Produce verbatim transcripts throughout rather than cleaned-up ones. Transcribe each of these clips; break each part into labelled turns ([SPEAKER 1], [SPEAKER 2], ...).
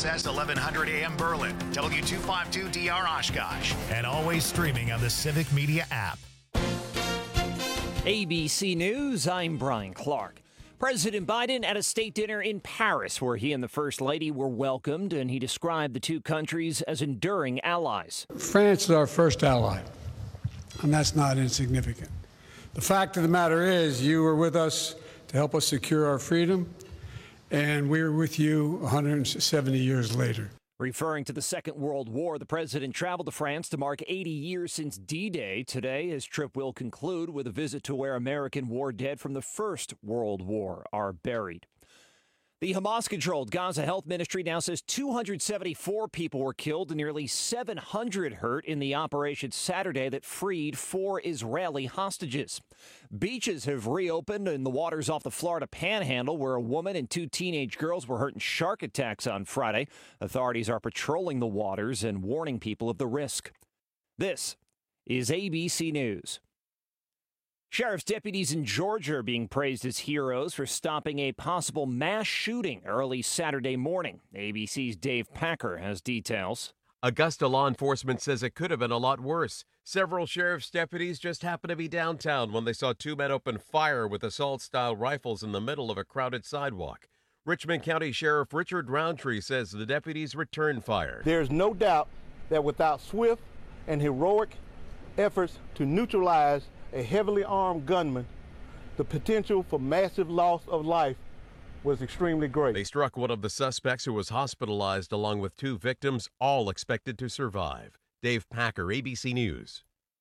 [SPEAKER 1] S S eleven hundred A M Berlin, W two fifty-two D R Oshkosh, and always streaming on the Civic Media app.
[SPEAKER 2] A B C News, I'm Brian Clark. President Biden at a state dinner in Paris where he and the First Lady were welcomed, and he described the two countries as enduring allies.
[SPEAKER 3] France is our first ally, and that's not insignificant. The fact of the matter is you were with us to help us secure our freedom, and we were with you one hundred seventy years later.
[SPEAKER 2] Referring to the Second World War, the president traveled to France to mark eighty years since D-Day. Today, his trip will conclude with a visit to where American war dead from the First World War are buried. The Hamas-controlled Gaza Health Ministry now says two hundred seventy-four people were killed and nearly seven hundred hurt in the operation Saturday that freed four Israeli hostages. Beaches have reopened in the waters off the Florida Panhandle, where a woman and two teenage girls were hurt in shark attacks on Friday. Authorities are patrolling the waters and warning people of the risk. This is A B C News. Sheriff's deputies in Georgia are being praised as heroes for stopping a possible mass shooting early Saturday morning. A B C's Dave Packer has details.
[SPEAKER 4] Augusta law enforcement says it could have been a lot worse. Several sheriff's deputies just happened to be downtown when they saw two men open fire with assault-style rifles in the middle of a crowded sidewalk. Richmond County Sheriff Richard Roundtree says the deputies returned fire.
[SPEAKER 5] There's no doubt that without swift and heroic efforts to neutralize a heavily armed gunman, the potential for massive loss of life was extremely great.
[SPEAKER 4] They struck one of the suspects who was hospitalized along with two victims, all expected to survive. Dave Packer, A B C News.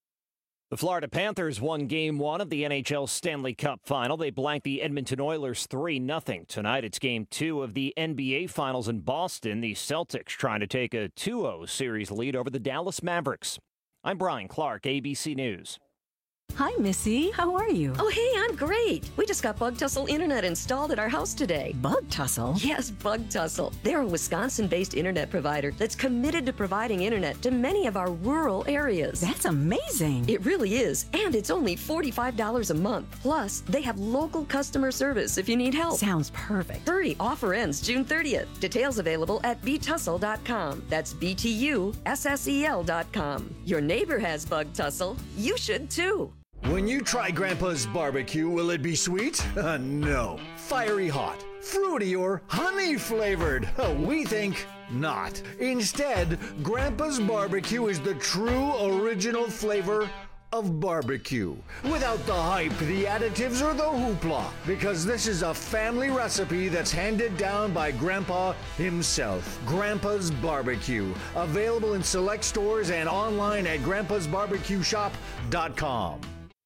[SPEAKER 2] The Florida Panthers won Game one of the N H L Stanley Cup Final. They blanked the Edmonton Oilers three nothing. Tonight it's Game two of the N B A Finals in Boston. The Celtics trying to take a two oh series lead over the Dallas Mavericks. I'm Brian Clark, A B C News.
[SPEAKER 6] Hi, Missy. How are you?
[SPEAKER 7] Oh, hey, I'm great. We just got Bug Tussle Internet installed at our house today.
[SPEAKER 6] Bug Tussle?
[SPEAKER 7] Yes, Bug Tussle. They're a Wisconsin-based internet provider that's committed to providing internet to many of our rural areas.
[SPEAKER 6] That's amazing.
[SPEAKER 7] It really is. And it's only forty-five dollars a month. Plus, they have local customer service if you need help.
[SPEAKER 6] Sounds perfect.
[SPEAKER 7] Hurry, offer ends June thirtieth. Details available at b tussle dot com. That's B T U S S E L dot com. Your neighbor has Bug Tussle. You should too.
[SPEAKER 8] When you try Grandpa's barbecue, will it be sweet? Uh, no. Fiery hot, fruity, or honey flavored? Uh, we think not. Instead, Grandpa's barbecue is the true original flavor of barbecue. Without the hype, the additives, or the hoopla. Because this is a family recipe that's handed down by Grandpa himself. Grandpa's Barbecue. Available in select stores and online at grandpas barbecue shop dot com.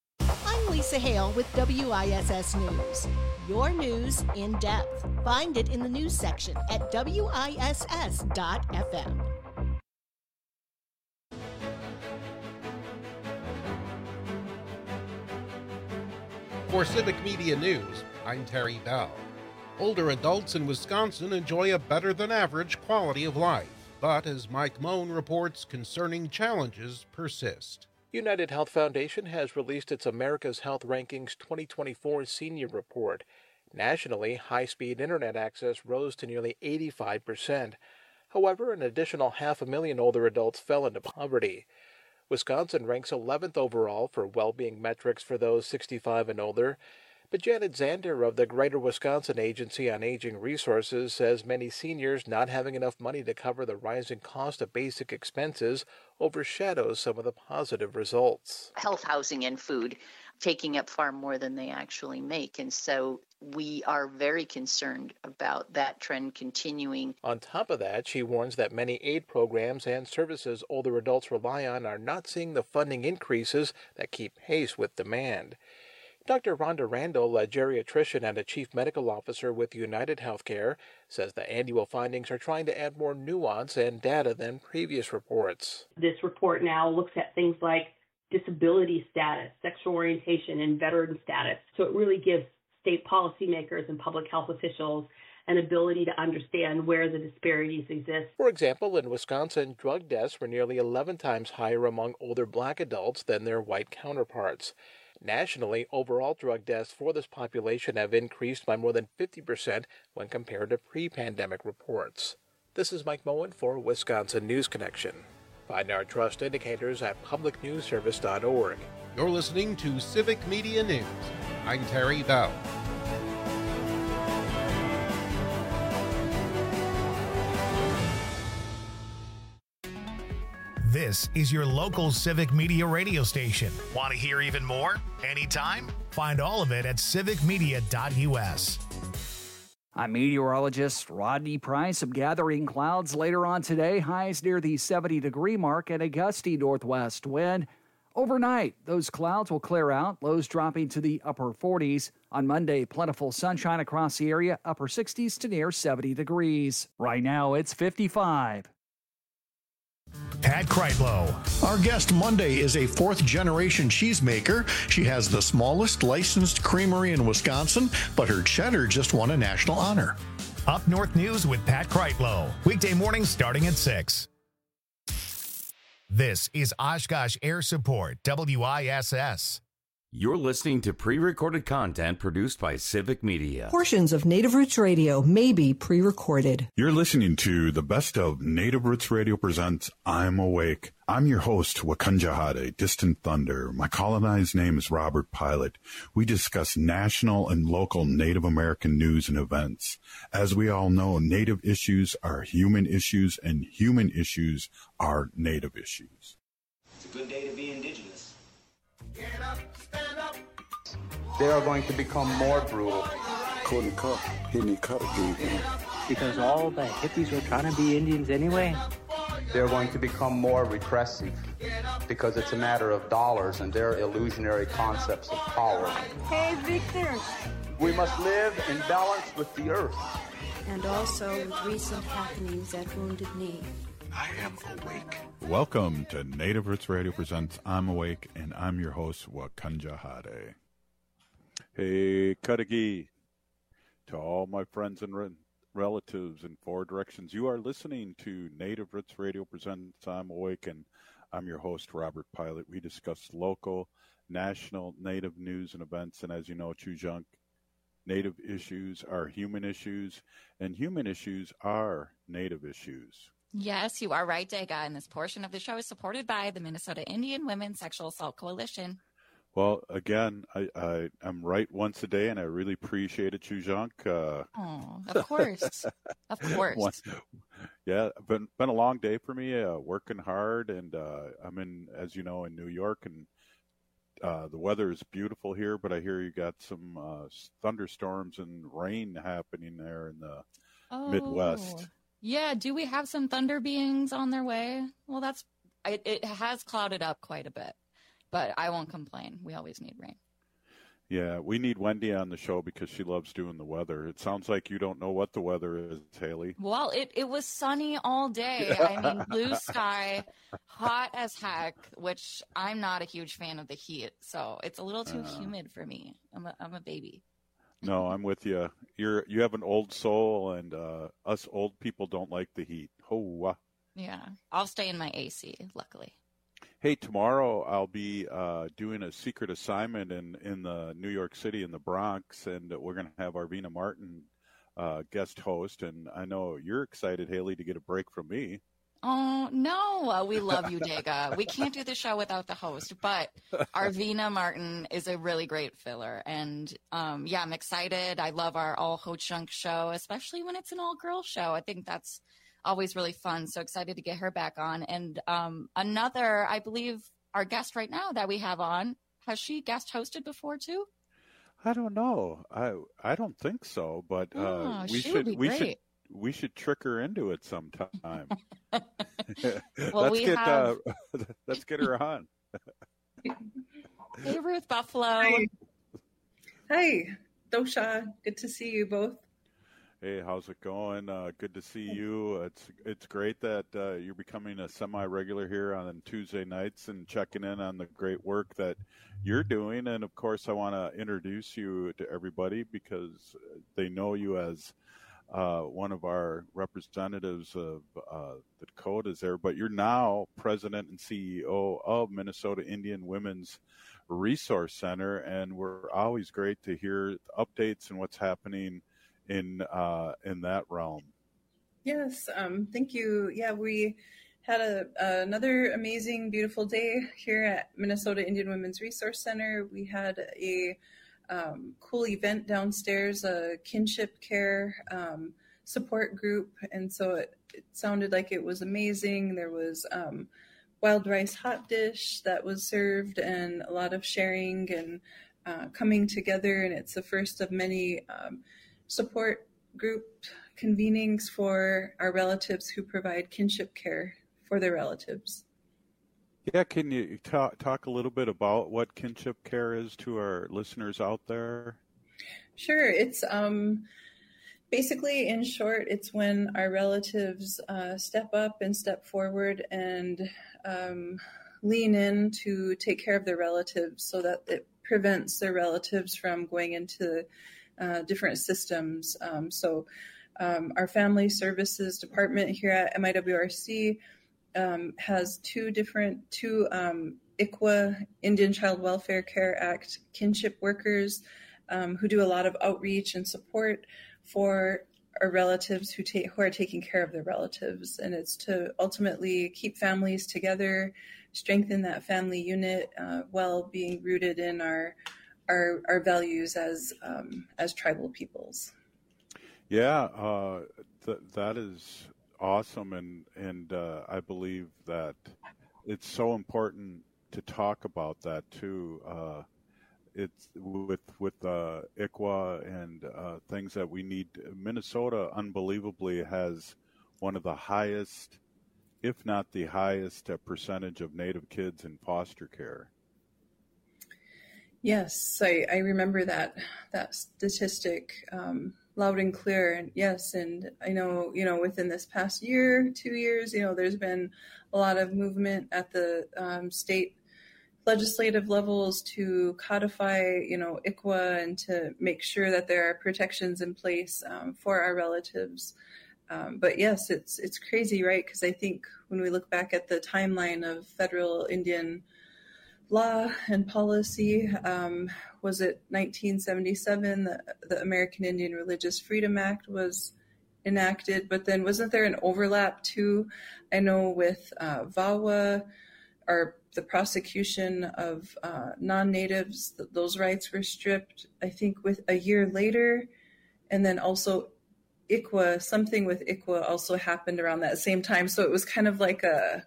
[SPEAKER 9] I'm Lisa Hale with W I S S News. Your news in depth. Find it in the news section at W I S S dot F M.
[SPEAKER 10] For Civic Media News, I'm Terry Bell. Older adults in Wisconsin enjoy a better than average quality of life, but as Mike Moan reports, concerning challenges persist.
[SPEAKER 11] United Health Foundation has released its America's Health Rankings twenty twenty-four Senior Report. Nationally, high-speed internet access rose to nearly eighty-five percent. However, an additional half a million older adults fell into poverty. Wisconsin ranks eleventh overall for well-being metrics for those sixty-five and older. But Janet Zander of the Greater Wisconsin Agency on Aging Resources says many seniors not having enough money to cover the rising cost of basic expenses overshadows some of the positive results.
[SPEAKER 12] Health, housing, and food taking up far more than they actually make. And so we are very concerned about that trend continuing.
[SPEAKER 11] On top of that, she warns that many aid programs and services older adults rely on are not seeing the funding increases that keep pace with demand. Doctor Rhonda Randall, a geriatrician and a chief medical officer with United Healthcare, says the annual findings are trying to add more nuance and data than previous reports.
[SPEAKER 13] This report now looks at things like disability status, sexual orientation, and veteran status. So it really gives state policymakers and public health officials an ability to understand where the disparities exist.
[SPEAKER 11] For example, in Wisconsin, drug deaths were nearly eleven times higher among older black adults than their white counterparts. Nationally, overall drug deaths for this population have increased by more than fifty percent when compared to pre-pandemic reports. This is Mike Moen for Wisconsin News Connection. Find our trust indicators at public news service dot org.
[SPEAKER 10] You're listening to Civic Media News. I'm Terry Bell.
[SPEAKER 1] This is your local Civic Media radio station. Want to hear even more? Anytime? Find all of it at civic media dot u s.
[SPEAKER 14] I'm meteorologist Rodney Price. Some gathering clouds later on today. Highs near the seventy degree mark and a gusty northwest wind. Overnight, those clouds will clear out, lows dropping to the upper forties. On Monday, plentiful sunshine across the area, upper sixties to near seventy degrees. Right now, it's fifty-five.
[SPEAKER 1] Pat Kreitlow.
[SPEAKER 8] Our guest Monday is a fourth-generation cheesemaker. She has the smallest licensed creamery in Wisconsin, but her cheddar just won a national honor.
[SPEAKER 1] Up North News with Pat Kreitlow. Weekday mornings starting at six. This is Oshkosh Air Support, W I S S.
[SPEAKER 15] You're listening to pre-recorded content produced by Civic Media.
[SPEAKER 16] Portions of Native Roots Radio may be pre-recorded.
[SPEAKER 17] You're listening to the best of Native Roots Radio presents I'm Awake. I'm your host, Wakunjahade, Distant Thunder. My colonized name is Robert Pilot. We discuss national and local Native American news and events. As we all know, Native issues are human issues, and human issues are Native issues.
[SPEAKER 18] It's a good day to be Indigenous. Get up, stand up.
[SPEAKER 19] They are going to become more brutal.
[SPEAKER 20] Couldn't cut, hitting cut again.
[SPEAKER 21] Because all the hippies were trying to be Indians anyway.
[SPEAKER 19] They're going to become more repressive because it's a matter of dollars and their illusionary concepts of power.
[SPEAKER 22] Hey, Victor.
[SPEAKER 19] We must live in balance with the earth.
[SPEAKER 22] And also with recent happenings at Wounded Knee.
[SPEAKER 17] I am awake. Welcome to Native Roots Radio presents I'm Awake, and I'm your host, Wakunjahade. Hey, Kadagi. To all my friends and re- relatives in four directions, you are listening to Native Roots Radio presents I'm Awake, and I'm your host, Robert Pilot. We discuss local, national, Native news and events, and as you know, Chujunk, Native issues are human issues, and human issues are Native issues.
[SPEAKER 23] Yes, you are right, Dega, and this portion of the show is supported by the Minnesota Indian Women's Sexual Assault Coalition.
[SPEAKER 17] Well, again, I, I, I'm right once a day, and I really appreciate it, Chujunk. Uh,
[SPEAKER 23] oh, of course. Of course.
[SPEAKER 17] One, yeah, been been a long day for me, uh, working hard, and uh, I'm in, as you know, in New York, and uh, the weather is beautiful here, but I hear you got some uh, thunderstorms and rain happening there in the
[SPEAKER 23] oh.
[SPEAKER 17] Midwest.
[SPEAKER 23] Yeah, do we have some thunder beings on their way? Well, that's it, it has clouded up quite a bit, but I won't complain. We always need rain.
[SPEAKER 17] Yeah, we need Wendy on the show because she loves doing the weather. It sounds like you don't know what the weather is, Haley.
[SPEAKER 23] Well, it, it was sunny all day. I mean, blue sky, hot as heck, which I'm not a huge fan of the heat, so it's a little too uh, humid for me. I'm a, I'm a baby.
[SPEAKER 17] No, I'm with you. You're you have an old soul, and uh, us old people don't like the heat. Oh,
[SPEAKER 23] yeah. I'll stay in my A C, luckily.
[SPEAKER 17] Hey, tomorrow I'll be uh, doing a secret assignment in, in the New York City in the Bronx, and we're going to have Arvina Martin uh, guest host. And I know you're excited, Haley, to get a break from me.
[SPEAKER 23] Oh, no, uh, we love you, Dega. We can't do the show without the host, but Arvina Martin is a really great filler. And, um, yeah, I'm excited. I love our all Ho-Chunk show, especially when it's an all-girl show. I think that's always really fun. So excited to get her back on. And um, another, I believe, our guest right now that we have on, has she guest hosted before, too?
[SPEAKER 17] I don't know. I I don't think so, but uh,
[SPEAKER 23] oh,
[SPEAKER 17] we
[SPEAKER 23] she
[SPEAKER 17] should
[SPEAKER 23] would be
[SPEAKER 17] we
[SPEAKER 23] great.
[SPEAKER 17] should we should trick her into it sometime.
[SPEAKER 23] Well,
[SPEAKER 17] let's
[SPEAKER 23] we
[SPEAKER 17] get
[SPEAKER 23] have...
[SPEAKER 17] uh, let's get her on.
[SPEAKER 23] Hey, Ruth Buffalo.
[SPEAKER 24] Hi. Hi, Dosha. Good to see you both.
[SPEAKER 17] Hey, how's it going? Uh, good to see you. It's it's great that uh, you're becoming a semi-regular here on Tuesday nights and checking in on the great work that you're doing. And, of course, I want to introduce you to everybody because they know you as uh, one of our representatives of uh, the Dakotas there. But you're now president and C E O of Minnesota Indian Women's Resource Center, and we're always great to hear updates and what's happening in uh, in that realm.
[SPEAKER 24] Yes, um, thank you. Yeah, we had a, another amazing, beautiful day here at Minnesota Indian Women's Resource Center. We had a um, cool event downstairs, a kinship care um, support group, and so it, it sounded like it was amazing. There was um, wild rice hot dish that was served, and a lot of sharing and uh, coming together, and it's the first of many um, support group convenings for our relatives who provide kinship care for their relatives.
[SPEAKER 17] Yeah, can you talk, talk a little bit about what kinship care is to our listeners out there?
[SPEAKER 24] Sure. It's um, basically, in short, it's when our relatives uh, step up and step forward and um, lean in to take care of their relatives so that it prevents their relatives from going into uh, different systems. Um, so um, our Family Services Department here at M I W R C Um, has two different, two um, I C W A, Indian Child Welfare Care Act kinship workers um, who do a lot of outreach and support for our relatives who, take, who are taking care of their relatives. And it's to ultimately keep families together, strengthen that family unit uh, while being rooted in our our, our values as um, as tribal peoples.
[SPEAKER 17] Yeah, uh, th- that is awesome, and and uh, I believe that it's so important to talk about that too. Uh, it's with with uh, I C W A and uh, things that we need. Minnesota, unbelievably, has one of the highest, if not the highest, uh, percentage of Native kids in foster care.
[SPEAKER 24] Yes, I, I remember that that statistic. Um, loud and clear. And yes, and I know, you know, within this past year, two years, you know, there's been a lot of movement at the um, state legislative levels to codify, you know, I C W A and to make sure that there are protections in place um, for our relatives. Um, but yes, it's it's crazy, right? Because I think when we look back at the timeline of federal Indian law and policy, um, was it nineteen seventy-seven, the, the American Indian Religious Freedom Act was enacted, but then wasn't there an overlap too? I know with uh, V A W A, or the prosecution of uh, non-natives, th- those rights were stripped, I think with a year later, and then also I C W A, something with I C W A also happened around that same time, so it was kind of like a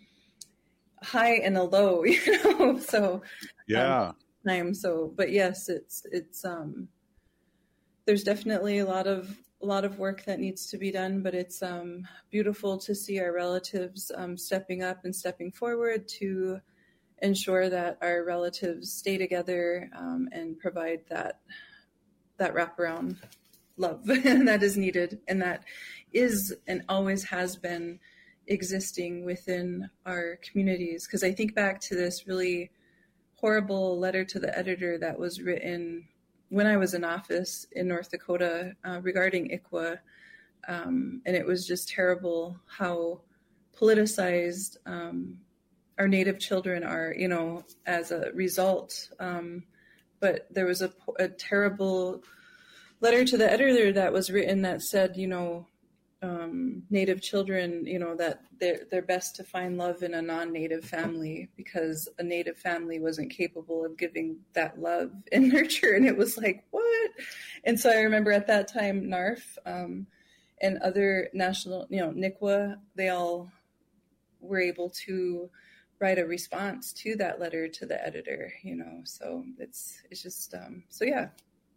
[SPEAKER 24] high and a low, you know. So
[SPEAKER 17] yeah,
[SPEAKER 24] um, time. So, but yes, it's it's um, there's definitely a lot of a lot of work that needs to be done. But it's um, beautiful to see our relatives um, stepping up and stepping forward to ensure that our relatives stay together um, and provide that that wraparound love that is needed, and that is and always has been existing within our communities. Because I think back to this really horrible letter to the editor that was written when I was in office in North Dakota uh, regarding I C W A, um, and it was just terrible how politicized um, our Native children are, you know, as a result. Um, but there was a, a terrible letter to the editor that was written that said, you know, um, Native children, you know, that they're, they're best to find love in a non-Native family because a Native family wasn't capable of giving that love and nurture. And it was like, what? And so I remember at that time, N A R F um, and other national, you know, N I C W A, they all were able to write a response to that letter to the editor, you know, so it's, it's just, um, so yeah.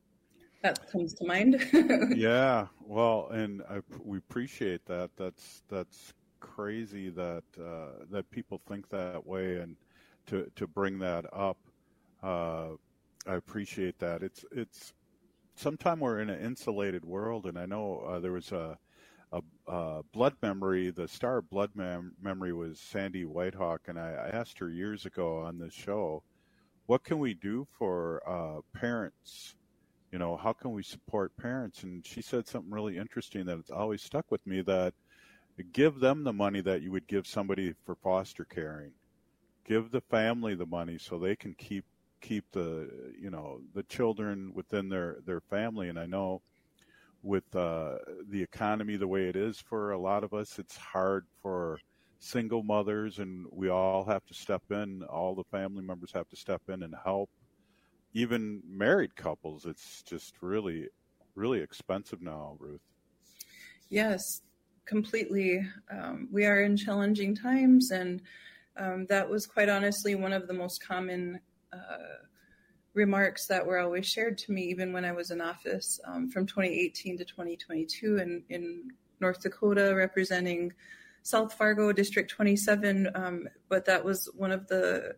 [SPEAKER 24] That comes to mind.
[SPEAKER 17] Yeah, well, and I, we appreciate that. That's that's crazy that uh, that people think that way, and to to bring that up, uh, I appreciate that. It's it's sometimes we're in an insulated world, and I know uh, there was a, a, a blood memory. The star of blood mem- memory was Sandy Whitehawk, and I, I asked her years ago on this show, what can we do for uh, parents? You know, how can we support parents? And she said something really interesting that it's always stuck with me, that give them the money that you would give somebody for foster caring. Give the family the money so they can keep keep the, you know, the children within their, their family. And I know with uh, the economy the way it is for a lot of us, it's hard for single mothers, and we all have to step in. All the family members have to step in and help. Even married couples, it's just really, really expensive now, Ruth.
[SPEAKER 24] Yes, completely. Um, we are in challenging times, and um, that was quite honestly one of the most common uh, remarks that were always shared to me, even when I was in office, um, from twenty eighteen to twenty twenty-two in, in North Dakota, representing South Fargo District twenty-seven. Um, but that was one of the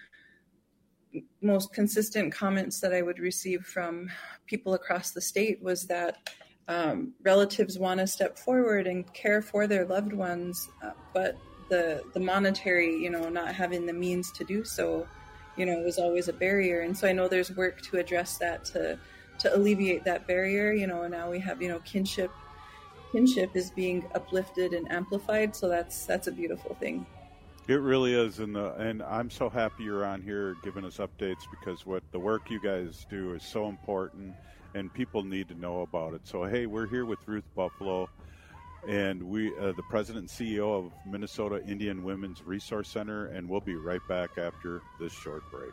[SPEAKER 24] most consistent comments that I would receive from people across the state was that um, relatives want to step forward and care for their loved ones, uh, but the the monetary, you know, not having the means to do so, you know, was always a barrier. And so I know there's work to address that, to to alleviate that barrier. You know, now we have, you know, kinship kinship is being uplifted and amplified. So that's that's a beautiful thing.
[SPEAKER 17] It really is, and the, and I'm so happy you're on here giving us updates, because what the work you guys do is so important, and people need to know about it. So hey, we're here with Ruth Buffalo, and we uh, the president and C E O of Minnesota Indian Women's Resource Center, and we'll be right back after this short break.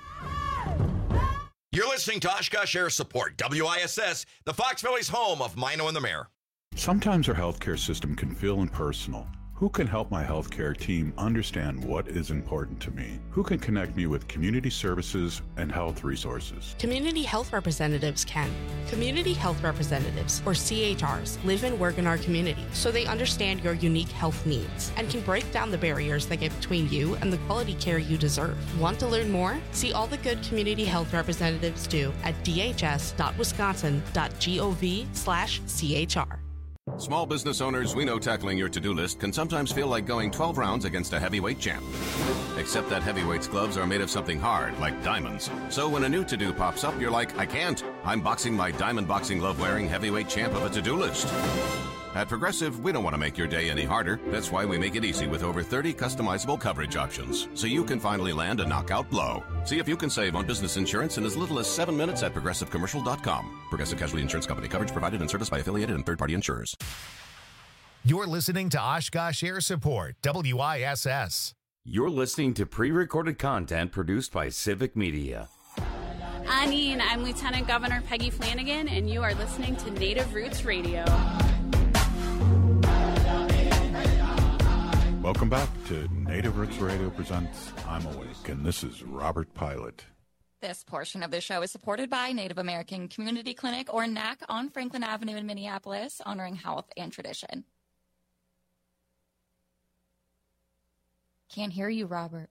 [SPEAKER 2] You're listening to Oshkosh Air Support, W I S S, the Fox Valley's home of Mino and the Mayor.
[SPEAKER 17] Sometimes our healthcare system can feel impersonal. Who can help my healthcare team understand what is important to me? Who can connect me with community services and health resources?
[SPEAKER 3] Community health representatives can. Community health representatives, or C H Rs, live and work in our community, so they understand your unique health needs and can break down the barriers that get between you and the quality care you deserve. Want to learn more? See all the good community health representatives do at d h s dot wisconsin dot gov slash c h r.
[SPEAKER 4] Small business owners, we know tackling your to-do list can sometimes feel like going twelve rounds against a heavyweight champ. Except that heavyweight's gloves are made of something hard, like diamonds. So when a new to-do pops up, you're like, I can't. I'm boxing my diamond boxing glove wearing heavyweight champ of a to-do list. At Progressive, we don't want to make your day any harder. That's why we make it easy with over thirty customizable coverage options, so you can finally land a knockout blow. See if you can save on business insurance in as little as seven minutes at progressive commercial dot com. Progressive Casualty Insurance Company. Coverage provided and serviced by affiliated and third-party insurers.
[SPEAKER 1] You're listening to Oshkosh Air Support, W I S S.
[SPEAKER 15] You're listening to pre-recorded content produced by Civic Media.
[SPEAKER 5] Anine, I'm Lieutenant Governor Peggy Flanagan, and you are listening to Native Roots Radio.
[SPEAKER 17] Welcome back to Native Roots Radio presents I'm Awake, and this is Robert Pilot.
[SPEAKER 23] This portion of the show is supported by Native American Community Clinic, or N A C, on Franklin Avenue in Minneapolis, honoring health and tradition. Can't hear you, Robert.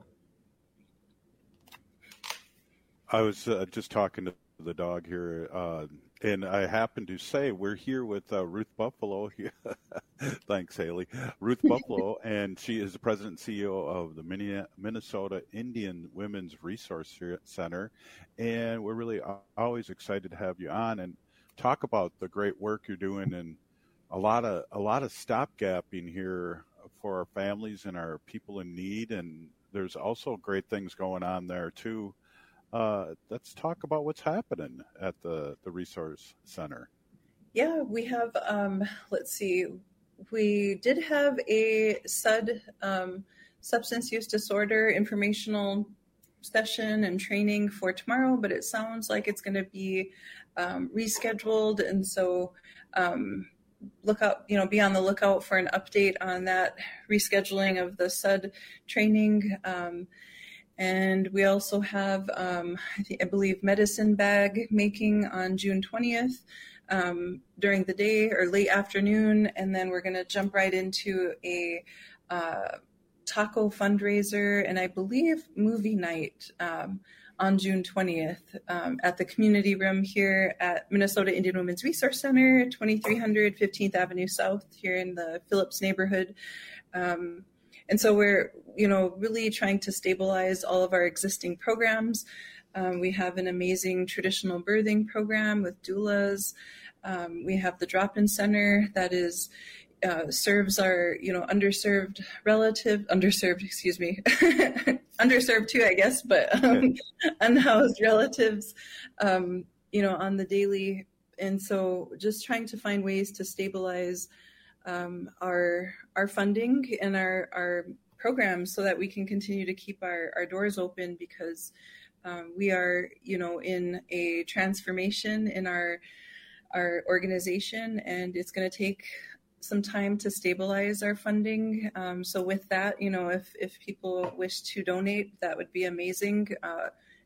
[SPEAKER 17] I was uh, just talking to the dog here, uh, and I happened to say we're here with uh, Ruth Buffalo. Thanks, Haley. Ruth Buffalo, and she is the president and C E O of the Minnesota Indian Women's Resource Center. And we're really always excited to have you on and talk about the great work you're doing, and a lot of a lot of stopgapping here for our families and our people in need. And there's also great things going on there too. Uh, let's talk about what's happening at the, the Resource Center.
[SPEAKER 24] Yeah, we have, um, let's see, we did have a S U D, um, substance use disorder informational session and training for tomorrow, but it sounds like it's going to be um, rescheduled. And so um, look out, you know, be on the lookout for an update on that rescheduling of the S U D training. Um, And we also have, um, I, think, I believe, medicine bag making on June twentieth um, during the day or late afternoon. And then we're going to jump right into a uh, taco fundraiser and I believe movie night um, on June twentieth um, at the community room here at Minnesota Indian Women's Resource Center, twenty-three hundred fifteenth Avenue South here in the Phillips neighborhood. Um, And so we're, you know, really trying to stabilize all of our existing programs. Um, we have an amazing traditional birthing program with doulas. Um, we have the drop-in center that is uh, serves our, you know, underserved relative, underserved, excuse me, underserved too, I guess, but um, unhoused relatives, um, you know, on the daily and so just trying to find ways to stabilize um, our our funding and our our programs so that we can continue to keep our, our doors open, because um, we are, you know, in a transformation in our our organization, and it's going to take some time to stabilize our funding. Um, so with that, you know, if, if people wish to donate, that would be amazing. Uh,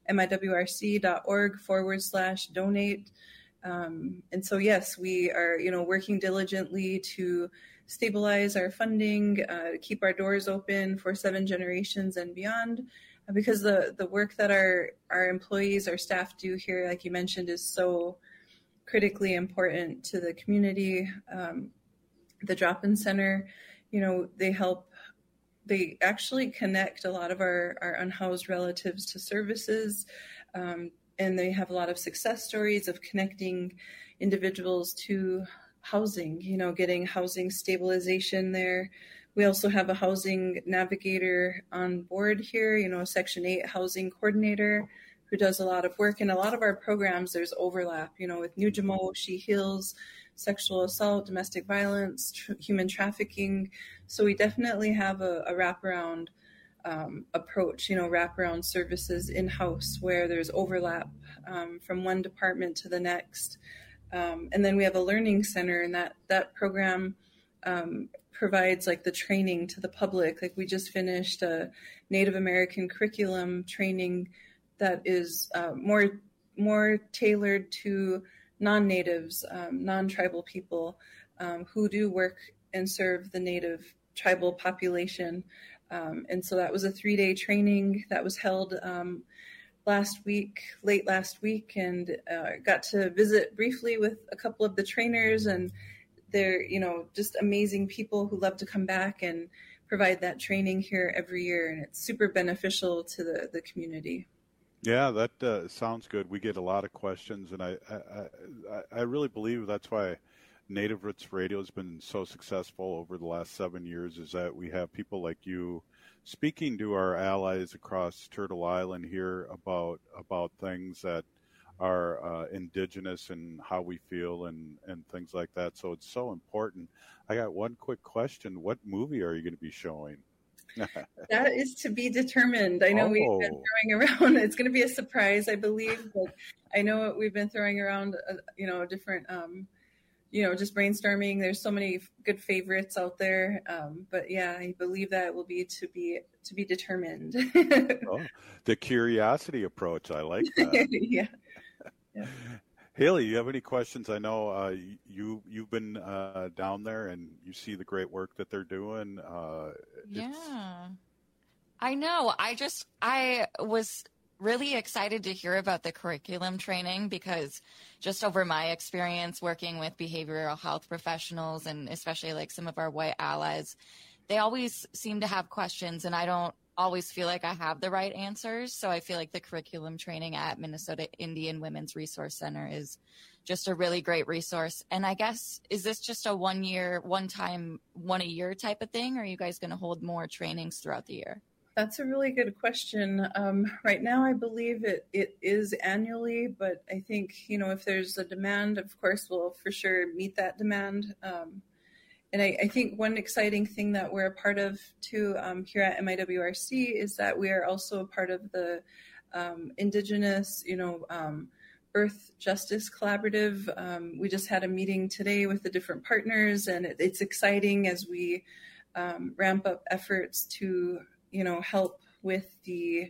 [SPEAKER 24] miwrc.org forward slash donate. Um, and so, yes, we are, you know, working diligently to stabilize our funding, uh, keep our doors open for seven generations and beyond, uh, because the, the work that our, our employees, our staff do here, like you mentioned, is so critically important to the community. Um, the drop-in center, you know, they help, they actually connect a lot of our, our unhoused relatives to services. Um, and they have a lot of success stories of connecting individuals to housing, you know, getting housing stabilization there. We also have a housing navigator on board here, you know, a Section eight housing coordinator who does a lot of work. And a lot of our programs, there's overlap, you know, with Nujamo, She Heals, sexual assault, domestic violence, tr- human trafficking. So we definitely have a, a wraparound um, approach, you know, wraparound services in-house where there's overlap um, from one department to the next. Um, and then we have a learning center, and that, that program um, provides like the training to the public. Like we just finished a Native American curriculum training that is uh, more, more tailored to non-natives, um, non-tribal people um, who do work and serve the Native tribal population. Um, and so that was a three-day training that was held um, last week, late last week, and uh, got to visit briefly with a couple of the trainers, and they're, you know, just amazing people who love to come back and provide that training here every year, and it's super beneficial to the, the community.
[SPEAKER 17] Yeah, that uh, sounds good. We get a lot of questions, and I, I, I, I really believe that's why Native Roots Radio has been so successful over the last seven years, is that we have people like you speaking to our allies across Turtle Island here about about things that are uh, indigenous and how we feel and, and things like that. So it's so important. I got one quick question. What movie are you going to be showing?
[SPEAKER 24] That is to be determined. I know oh. we've been throwing around, it's going to be a surprise, I believe, but I know we've been throwing around, uh, you know, different, um, you know, just brainstorming. There's so many good favorites out there. Um, but yeah, I believe that will be to be, to be determined.
[SPEAKER 17] Oh, the curiosity approach. I like that.
[SPEAKER 24] yeah. yeah.
[SPEAKER 17] Haley, you have any questions? I know uh, you, you've been uh, down there and you see the great work that they're doing. Uh,
[SPEAKER 23] yeah, I know. I just, I was really excited to hear about the curriculum training, because just over my experience working with behavioral health professionals, and especially like some of our white allies, they always seem to have questions, and I don't always feel like I have the right answers. So I feel like the curriculum training at Minnesota Indian Women's Resource Center is just a really great resource. And I guess, is this just a one year, one time, one a year type of thing? Or are you guys going to hold more trainings throughout the year?
[SPEAKER 24] That's a really good question. Um, right now, I believe it, it is annually, but I think, you know, if there's a demand, of course, we'll for sure meet that demand. Um, And I, I think one exciting thing that we're a part of too um, here at M I W R C is that we are also a part of the um, Indigenous, you know, um, Earth Justice Collaborative. Um, we just had a meeting today with the different partners, and it, it's exciting as we um, ramp up efforts to, you know, help with the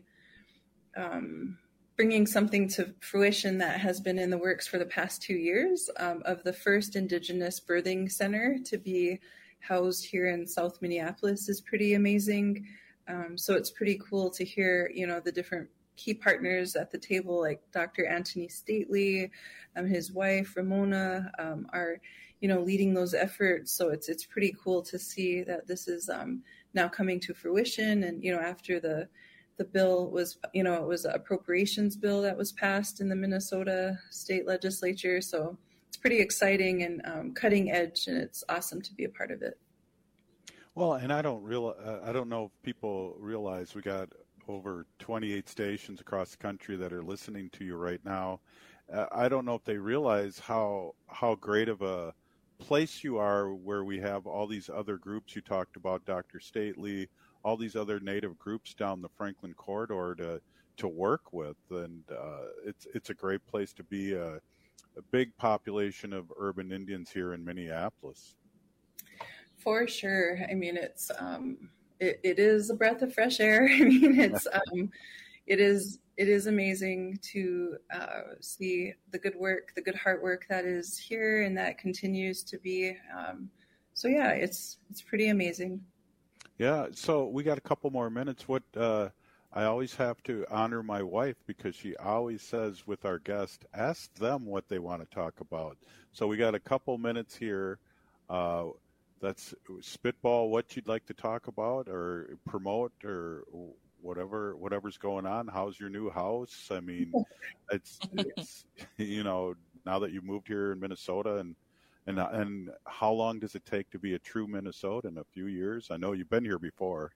[SPEAKER 24] um, bringing something to fruition that has been in the works for the past two years um, of the first Indigenous birthing center to be housed here in South Minneapolis is pretty amazing. Um, so it's pretty cool to hear, you know, the different key partners at the table, like Doctor Anthony Stately, um, his wife, Ramona, um, are, you know, leading those efforts. So it's, it's pretty cool to see that this is um, now coming to fruition. And, you know, after the The bill was, you know, it was an appropriations bill that was passed in the Minnesota state legislature. So it's pretty exciting and um, cutting edge, and it's awesome to be a part of it.
[SPEAKER 17] Well, and I don't real, uh, I don't know if people realize we got over twenty-eight stations across the country that are listening to you right now. Uh, I don't know if they realize how how great of a place you are, where we have all these other groups you talked about, Doctor Stately, all these other Native groups down the Franklin corridor to to work with, and uh, it's it's a great place to be. A, a big population of urban Indians here in Minneapolis.
[SPEAKER 24] For sure. I mean, it's um, it, it is a breath of fresh air. I mean, it's um, it is it is amazing to uh, see the good work, the good heart work that is here, and that continues to be. Um, so yeah, it's it's pretty amazing.
[SPEAKER 17] Yeah. So we got a couple more minutes. What uh, I always have to honor my wife, because she always says with our guests, ask them what they want to talk about. So we got a couple minutes here. Uh, Let's spitball what you'd like to talk about or promote or whatever, whatever's going on. How's your new house? I mean, it's, it's you know, now that you've moved here in Minnesota, and, and, and how long does it take to be a true Minnesotan? A few years? I know you've been here before.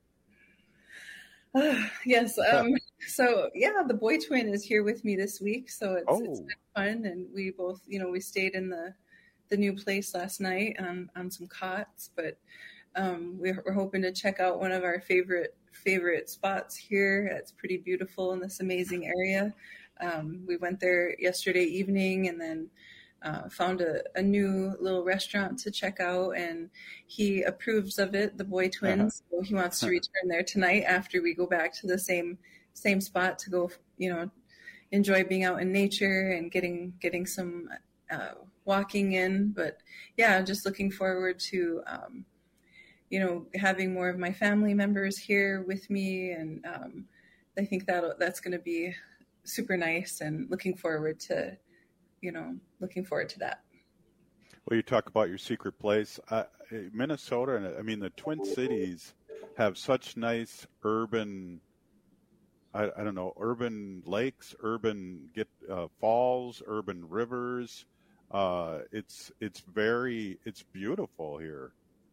[SPEAKER 24] Uh, yes. Um, so yeah, the boy twin is here with me this week. So it's, oh. it's been fun. And we both, you know, we stayed in the, the new place last night on, on some cots, but um, we're, we're hoping to check out one of our favorite favorite spots here. It's pretty beautiful in this amazing area. Um, we went there yesterday evening, and then uh, found a, a new little restaurant to check out, and he approves of it, the boy twins. Uh-huh. So he wants to return there tonight after we go back to the same same spot to go, you know, enjoy being out in nature and getting getting some uh, walking in. But yeah, I'm just looking forward to, um, you know, having more of my family members here with me. And um, I think that that's going to be super nice, and looking forward to, you know, looking forward to that.
[SPEAKER 17] Well, you talk about your secret place. Uh, Minnesota, and I mean, the Twin Cities have such nice urban, I, I don't know, urban lakes, urban get uh, falls, urban rivers. Uh, it's it's very it's beautiful here.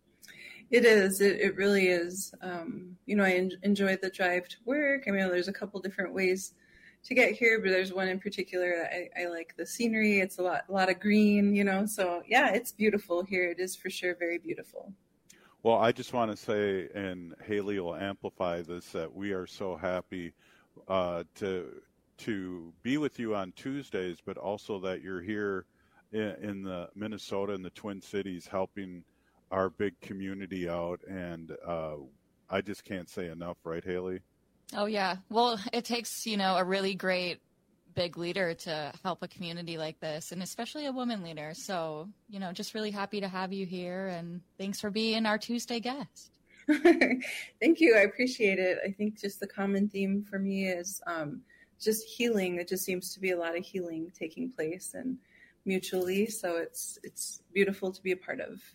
[SPEAKER 24] It is. It, it really is. Um, you know, I en- enjoy the drive to work. I mean, there's a couple different ways to get here, but there's one in particular that I, I like the scenery. It's a lot, a lot of green, you know, so yeah, it's beautiful here. It is for sure very beautiful.
[SPEAKER 17] Well, I just want to say, and Haley will amplify this, that we are so happy uh, to to be with you on Tuesdays, but also that you're here in, in the Minnesota and the Twin Cities helping our big community out. And uh, I just can't say enough, right, Haley?
[SPEAKER 23] Oh, yeah. Well, it takes, you know, a really great big leader to help a community like this, and especially a woman leader. So, you know, just really happy to have you here, and thanks for being our Tuesday guest.
[SPEAKER 24] Thank you. I appreciate it. I think just the common theme for me is um, just healing. It just seems to be a lot of healing taking place, and mutually. So it's it's beautiful to be a part of.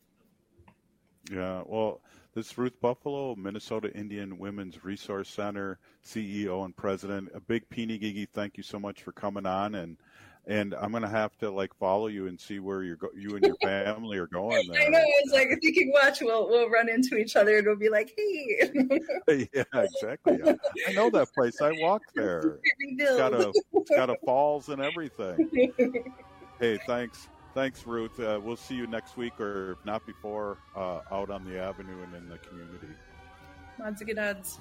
[SPEAKER 17] Yeah, well, this is Ruth Buffalo, Minnesota Indian Women's Resource Center C E O and President. A big Peeny Gigi, thank you so much for coming on, and and I'm gonna have to like follow you and see where you're go- you and your family are going there.
[SPEAKER 24] I know. It's like, if you can watch, we'll we'll run into each other and we'll be like, hey.
[SPEAKER 17] Yeah, exactly. I, I know that place. I walked there. It's got a it's got a falls and everything. Hey, thanks. Thanks, Ruth. Uh, we'll see you next week, or if not before, uh, out on the avenue and in the community.
[SPEAKER 24] Lots of good odds.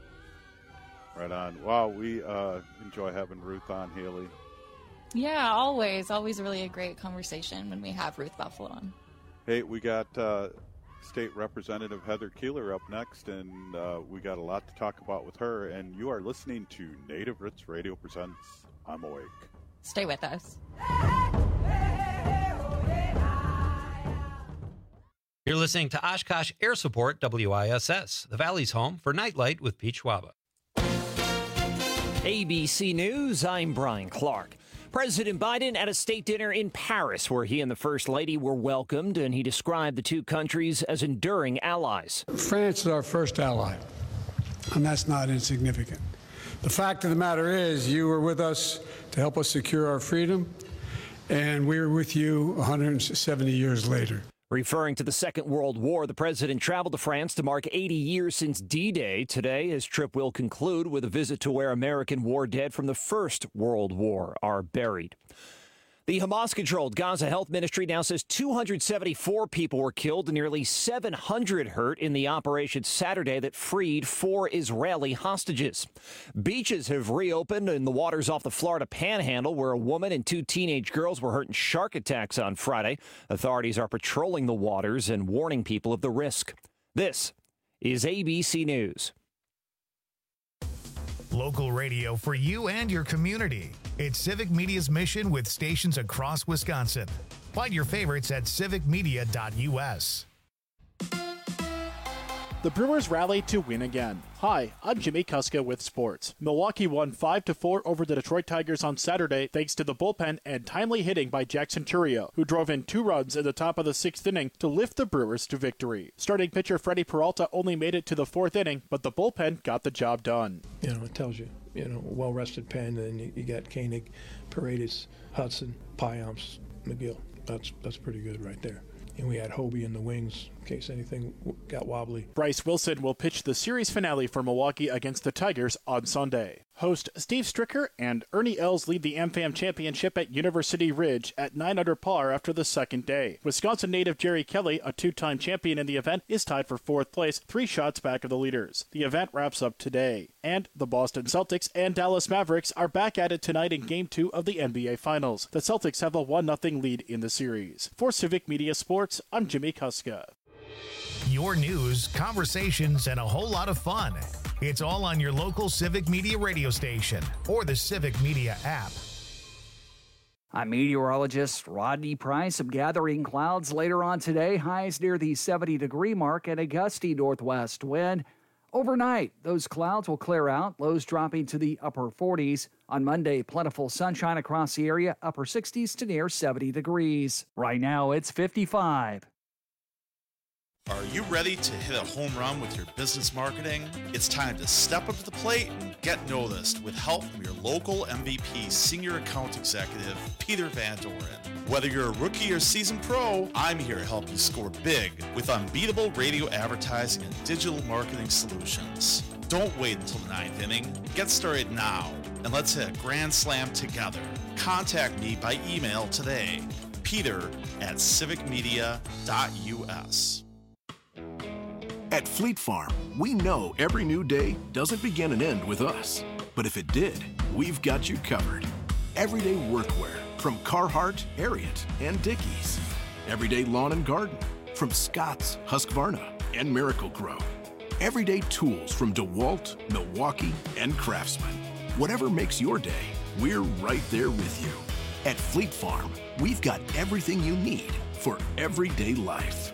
[SPEAKER 17] Right on. Wow, we uh, enjoy having Ruth on, Haley.
[SPEAKER 23] Yeah, always. Always really a great conversation when we have Ruth Buffalo on.
[SPEAKER 17] Hey, we got uh, State Representative Heather Keeler up next, and uh, we got a lot to talk about with her. And you are listening to Native Roots Radio Presents I'm Awake.
[SPEAKER 23] Stay with us.
[SPEAKER 6] You're listening to Oshkosh Air Support W I S S, the Valley's home for Nightlight with Pete Schwaba.
[SPEAKER 7] A B C News, I'm Brian Clark. President Biden at a state dinner in Paris, where he and the First Lady were welcomed, and he described the two countries as enduring allies.
[SPEAKER 9] France is our first ally, and that's not insignificant. The fact of the matter is, you were with us to help us secure our freedom, and we were with you one hundred seventy years later.
[SPEAKER 7] Referring to the Second World War, the president traveled to France to mark eighty years since D-Day. Today, his trip will conclude with a visit to where American war dead from the First World War are buried. The Hamas-controlled Gaza Health Ministry now says two hundred seventy-four people were killed and nearly seven hundred hurt in the operation Saturday that freed four Israeli hostages. Beaches have reopened in the waters off the Florida Panhandle, where a woman and two teenage girls were hurt in shark attacks on Friday. Authorities are patrolling the waters and warning people of the risk. This is A B C News.
[SPEAKER 1] Local radio for you and your community. It's Civic Media's mission with stations across Wisconsin. Find your favorites at civic media dot U S.
[SPEAKER 10] The Brewers rallied to win again. Hi, I'm Jimmy Kuska with sports. Milwaukee won five to four over the Detroit Tigers on Saturday thanks to the bullpen and timely hitting by Jackson Chourio, who drove in two runs in the top of the sixth inning to lift the Brewers to victory. Starting pitcher Freddie Peralta only made it to the fourth inning, but the bullpen got the job done.
[SPEAKER 11] You know, it tells you, you know, well-rested pen, and you, you got Koenig, Paredes, Hudson, Payamps, McGill. That's, that's pretty good right there. And we had Hobie in the wings in case anything got wobbly.
[SPEAKER 10] Bryce Wilson will pitch the series finale for Milwaukee against the Tigers on Sunday. Host Steve Stricker and Ernie Els lead the AmFam Championship at University Ridge at nine under par after the second day. Wisconsin native Jerry Kelly, a two-time champion in the event, is tied for fourth place, three shots back of the leaders. The event wraps up today. And the Boston Celtics and Dallas Mavericks are back at it tonight in Game two of the N B A Finals. The Celtics have a one nothing lead in the series. For Civic Media Sports, I'm Jimmy Kuska.
[SPEAKER 1] Your news, conversations, and a whole lot of fun. It's all on your local Civic Media radio station or the Civic Media app.
[SPEAKER 14] I'm meteorologist Rodney Price. Some gathering clouds later on today. Highs near the seventy degree mark and a gusty northwest wind. Overnight, those clouds will clear out, lows dropping to the upper forties. On Monday, plentiful sunshine across the area, upper sixties to near seventy degrees. Right now, it's fifty-five.
[SPEAKER 12] Are you ready to hit a home run with your business marketing? It's time to step up to the plate and get noticed with help from your local M V P Senior Account Executive, Peter Van Doren. Whether you're a rookie or seasoned pro, I'm here to help you score big with unbeatable radio advertising and digital marketing solutions. Don't wait until the ninth inning. Get started now, and let's hit a grand slam together. Contact me by email today, peter at civic media dot U S.
[SPEAKER 13] At Fleet Farm, we know every new day doesn't begin and end with us. But if it did, we've got you covered. Everyday workwear from Carhartt, Ariat, and Dickies. Everyday lawn and garden from Scott's, Husqvarna, and Miracle-Gro. Everyday tools from DeWalt, Milwaukee, and Craftsman. Whatever makes your day, we're right there with you. At Fleet Farm, we've got everything you need for everyday life.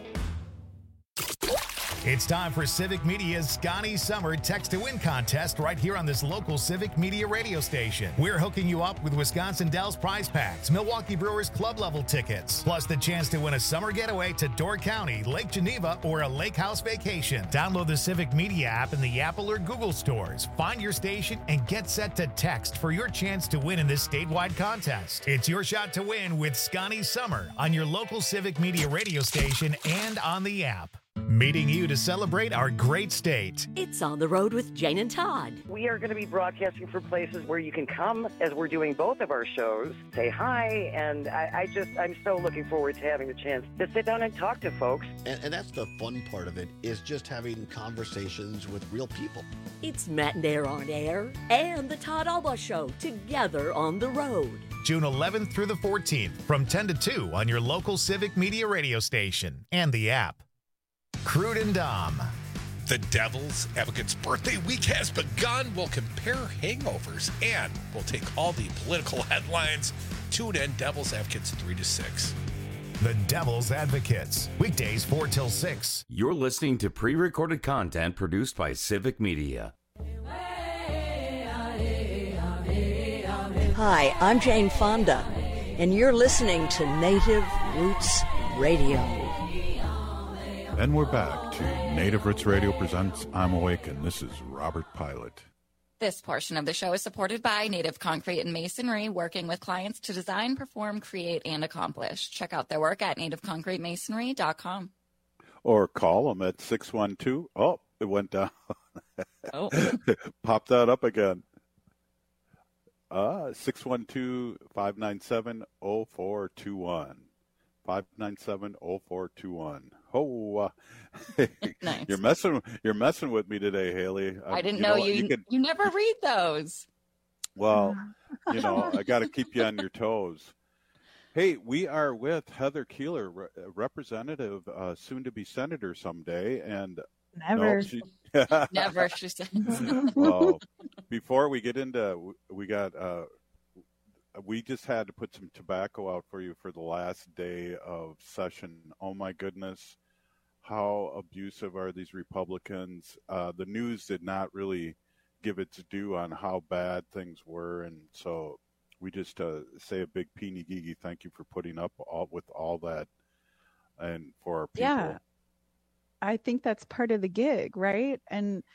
[SPEAKER 1] It's time for Civic Media's Scotty Summer Text to Win contest right here on this local Civic Media radio station. We're hooking you up with Wisconsin Dells prize packs, Milwaukee Brewers club level tickets, plus the chance to win a summer getaway to Door County, Lake Geneva, or a lake house vacation. Download the Civic Media app in the Apple or Google stores. Find your station and get set to text for your chance to win in this statewide contest. It's your shot to win with Scotty Summer on your local Civic Media radio station and on the app. Meeting you to celebrate our great state.
[SPEAKER 25] It's On the Road with Jane and Todd.
[SPEAKER 26] We are going to be broadcasting from places where you can come as we're doing both of our shows, say hi, and I, I just, I'm so looking forward to having the chance to sit down and talk to folks.
[SPEAKER 27] And, and that's the fun part of it, is just having conversations with real people.
[SPEAKER 25] It's Matt and Air on Air and the Todd Alba Show together on the road.
[SPEAKER 1] June eleventh through the fourteenth from ten to two on your local Civic Media radio station and the app. Crude and Dom.
[SPEAKER 28] The Devil's Advocates birthday week has begun. We'll compare hangovers and we'll take all the political headlines. Tune in, Devil's Advocates three to six.
[SPEAKER 1] The Devil's Advocates, weekdays four till six.
[SPEAKER 15] You're listening to pre-recorded content produced by Civic Media.
[SPEAKER 25] Hi, I'm Jane Fonda, and you're listening to Native Roots Radio.
[SPEAKER 17] And we're back to Native Roots Radio presents I'm Awake, and this is Robert Pilot.
[SPEAKER 23] This portion of the show is supported by Native Concrete and Masonry, working with clients to design, perform, create, and accomplish. Check out their work at native concrete masonry dot com.
[SPEAKER 17] Or call them at six one two. Oh, it went down.
[SPEAKER 23] Oh.
[SPEAKER 17] Pop that up again. Uh, six one two, five nine seven, zero four two one. five nine seven, zero four two one. Oh, uh,
[SPEAKER 23] Nice.
[SPEAKER 17] you're messing you're messing with me today, Haley.
[SPEAKER 23] I didn't
[SPEAKER 17] you
[SPEAKER 23] know,
[SPEAKER 17] know
[SPEAKER 23] you
[SPEAKER 17] you,
[SPEAKER 23] you,
[SPEAKER 17] can,
[SPEAKER 23] never read those.
[SPEAKER 17] well, you know, I got to keep you on your toes. Hey, we are with Heather Keeler, re- representative, uh, soon to be senator someday, and
[SPEAKER 2] Never.
[SPEAKER 17] no, she,
[SPEAKER 23] Never, she says.
[SPEAKER 17] well, before we get into, we got, uh, we just had to put some tobacco out for you for the last day of session. Oh my goodness, how abusive are these Republicans? Uh, the news did not really give its due on how bad things were, and so we just uh, say a big peeny geegy thank you for putting up all, with all that, and for our people.
[SPEAKER 2] Yeah. I think that's part of the gig, right? And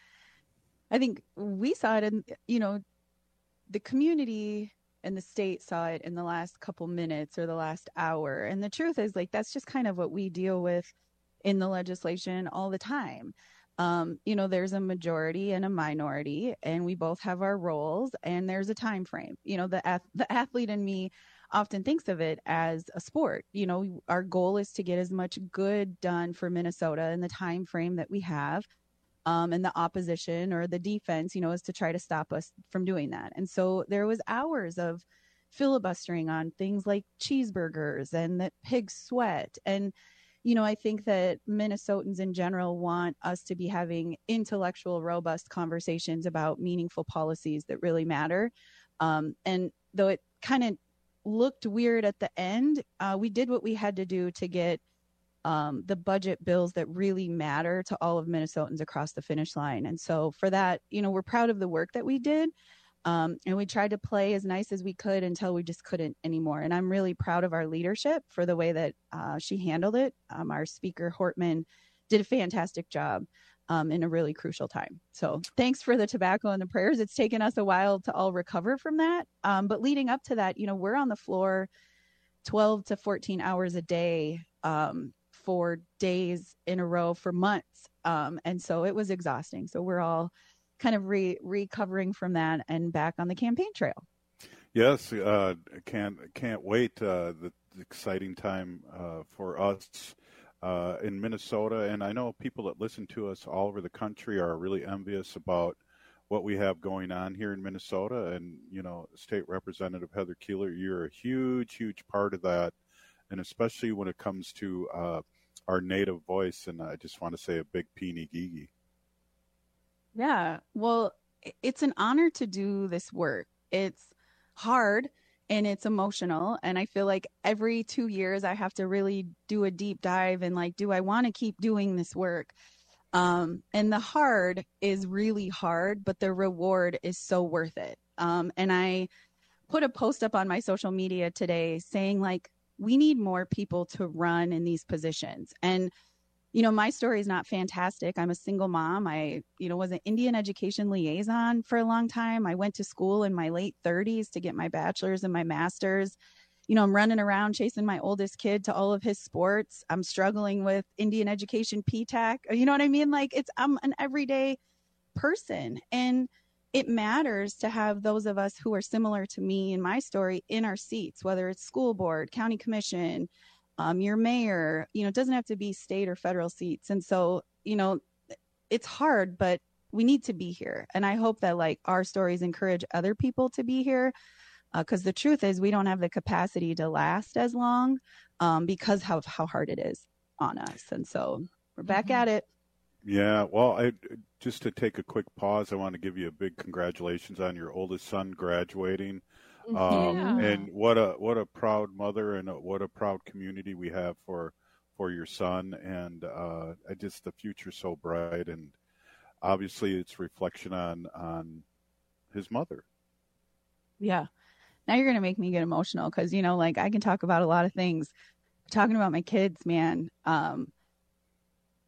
[SPEAKER 2] I think we saw it in, you know, the community and the state saw it in the last couple minutes or the last hour. And the truth is, like, that's just kind of what we deal with in the legislation all the time. Um, you know, there's a majority and a minority, and we both have our roles, and there's a time frame. You know, the ath- the athlete in me often thinks of it as a sport. You know, our goal is to get as much good done for Minnesota in the time frame that we have. Um, and the opposition or the defense, you know, is to try to stop us from doing that. And so there was hours of filibustering on things like cheeseburgers and that pig sweat. And, you know, I think that Minnesotans in general want us to be having intellectual, robust conversations about meaningful policies that really matter. Um, and though it kind of looked weird at the end, uh, we did what we had to do to get um, the budget bills that really matter to all of Minnesotans across the finish line. And so for that, you know, we're proud of the work that we did. Um, and we tried to play as nice as we could until we just couldn't anymore. And I'm really proud of our leadership for the way that uh, she handled it. Um, our speaker, Hortman, did a fantastic job um, in a really crucial time. So thanks for the tobacco and the prayers. It's taken us a while to all recover from that. Um, but leading up to that, you know, we're on the floor twelve to fourteen hours a day um, for days in a row for months. Um, and so it was exhausting. So we're all kind of re- recovering from that and back on the campaign trail.
[SPEAKER 17] Yes, uh, can't can't wait. Uh, the, the exciting time uh, for us uh, in Minnesota, and I know people that listen to us all over the country are really envious about what we have going on here in Minnesota. And you know, State Representative Heather Keeler, you're a huge, huge part of that, and especially when it comes to uh, our native voice. And I just want to say a big peeny geegy.
[SPEAKER 2] Yeah, well, it's an honor to do this work. It's hard and it's emotional. And I feel like every two years I have to really do a deep dive and like, do I want to keep doing this work? Um, and the hard is really hard, but the reward is so worth it. Um, and I put a post up on my social media today saying like, we need more people to run in these positions. And you know, my story is not fantastic. I'm a single mom. I, you know, was an Indian education liaison for a long time. I went to school in my late thirties to get my bachelor's and my master's. You know, I'm running around chasing my oldest kid to all of his sports. I'm struggling with Indian education P TAC. You know what I mean? Like it's, I'm an everyday person, and it matters to have those of us who are similar to me and my story in our seats, whether it's school board, county commission, Um, your mayor, you know, it doesn't have to be state or federal seats. And so, you know, it's hard, but we need to be here. And I hope that like our stories encourage other people to be here, because uh, the truth is we don't have the capacity to last as long um, because of how hard it is on us. And so we're back mm-hmm. at it.
[SPEAKER 17] Yeah. Well, I, just to take a quick pause, I want to give you a big congratulations on your oldest son graduating. Um, yeah. And what a what a proud mother, and a, what a proud community we have for for your son. And uh, I just the future's so bright, and obviously it's reflection on on his mother.
[SPEAKER 2] Yeah. Now you're gonna make me get emotional because you know, like I can talk about a lot of things. Talking about my kids, man. Um,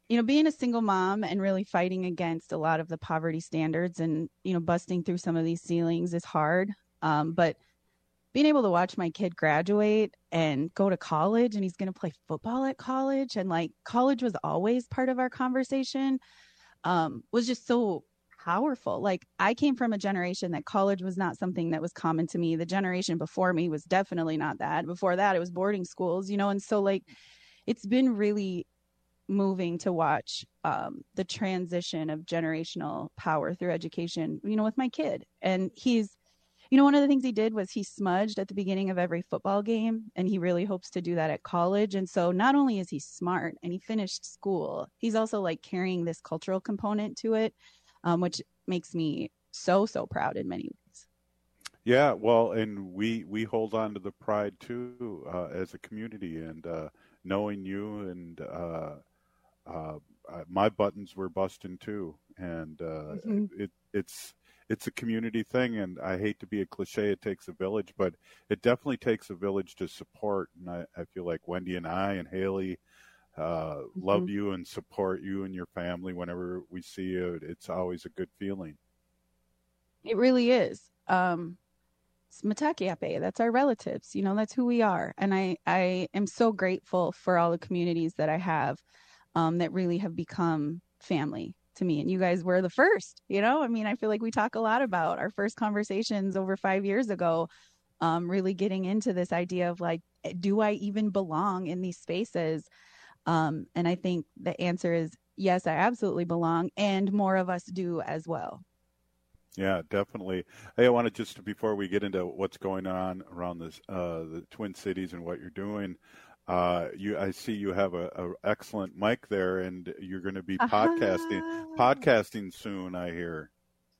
[SPEAKER 2] you know, being a single mom and really fighting against a lot of the poverty standards and, you know, busting through some of these ceilings is hard. Um, but being able to watch my kid graduate and go to college, and he's going to play football at college, and like college was always part of our conversation, um, was just so powerful. Like, I came from a generation that college was not something that was common to me. The generation before me was definitely not that. Before that, it was boarding schools, you know, and so like, it's been really moving to watch um, the transition of generational power through education, you know, with my kid. And he's, you know, one of the things he did was he smudged at the beginning of every football game, and he really hopes to do that at college. And so not only is he smart and he finished school, he's also like carrying this cultural component to it, um, which makes me so, so proud in many ways.
[SPEAKER 17] Yeah, well, and we we hold on to the pride too uh, as a community, and uh, knowing you and uh, uh, my buttons were busting too, and uh, mm-hmm. it it's it's a community thing, and I hate to be a cliche, it takes a village, but it definitely takes a village to support, and I, I feel like Wendy and I and Haley uh, mm-hmm. love you and support you and your family whenever we see you. It's always a good feeling.
[SPEAKER 2] It really is. Um, it's Matakiape. That's our relatives. You know, that's who we are. And I, I am so grateful for all the communities that I have um, that really have become family to me. And you guys were the first, you know, I mean, I feel like we talk a lot about our first conversations over five years ago, um, really getting into this idea of like, do I even belong in these spaces? Um, and I think the answer is yes, I absolutely belong. And more of us do as well.
[SPEAKER 17] Yeah, definitely. Hey, I want to just, before we get into what's going on around this, uh, the Twin Cities and what you're doing, uh, you, I see you have a, a excellent mic there, and you're going to be podcasting, uh-huh. podcasting soon, I hear.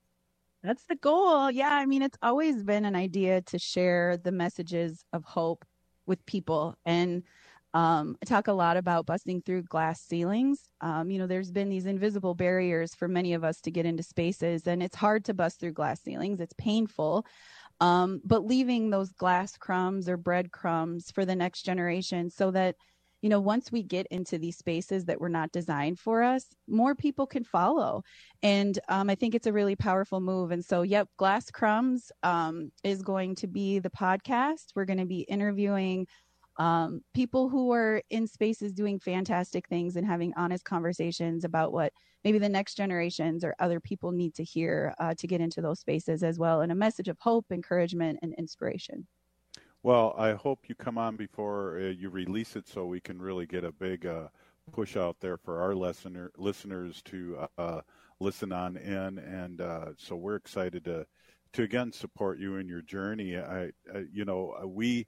[SPEAKER 2] That's the goal. Yeah, I mean, it's always been an idea to share the messages of hope with people. And Um, I talk a lot about busting through glass ceilings. Um, you know, there's been these invisible barriers for many of us to get into spaces, and it's hard to bust through glass ceilings. It's painful. Um, but leaving those glass crumbs or breadcrumbs for the next generation so that, you know, once we get into these spaces that were not designed for us, more people can follow. And um, I think it's a really powerful move. And so, yep, Glass Crumbs um, is going to be the podcast. We're going to be interviewing um, people who are in spaces doing fantastic things and having honest conversations about what maybe the next generations or other people need to hear uh, to get into those spaces as well. And a message of hope, encouragement, and inspiration.
[SPEAKER 17] Well, I hope you come on before uh, you release it so we can really get a big uh, push out there for our listener, listeners to uh, listen on in. And uh, so we're excited to, to again, support you in your journey. I, I you know, we...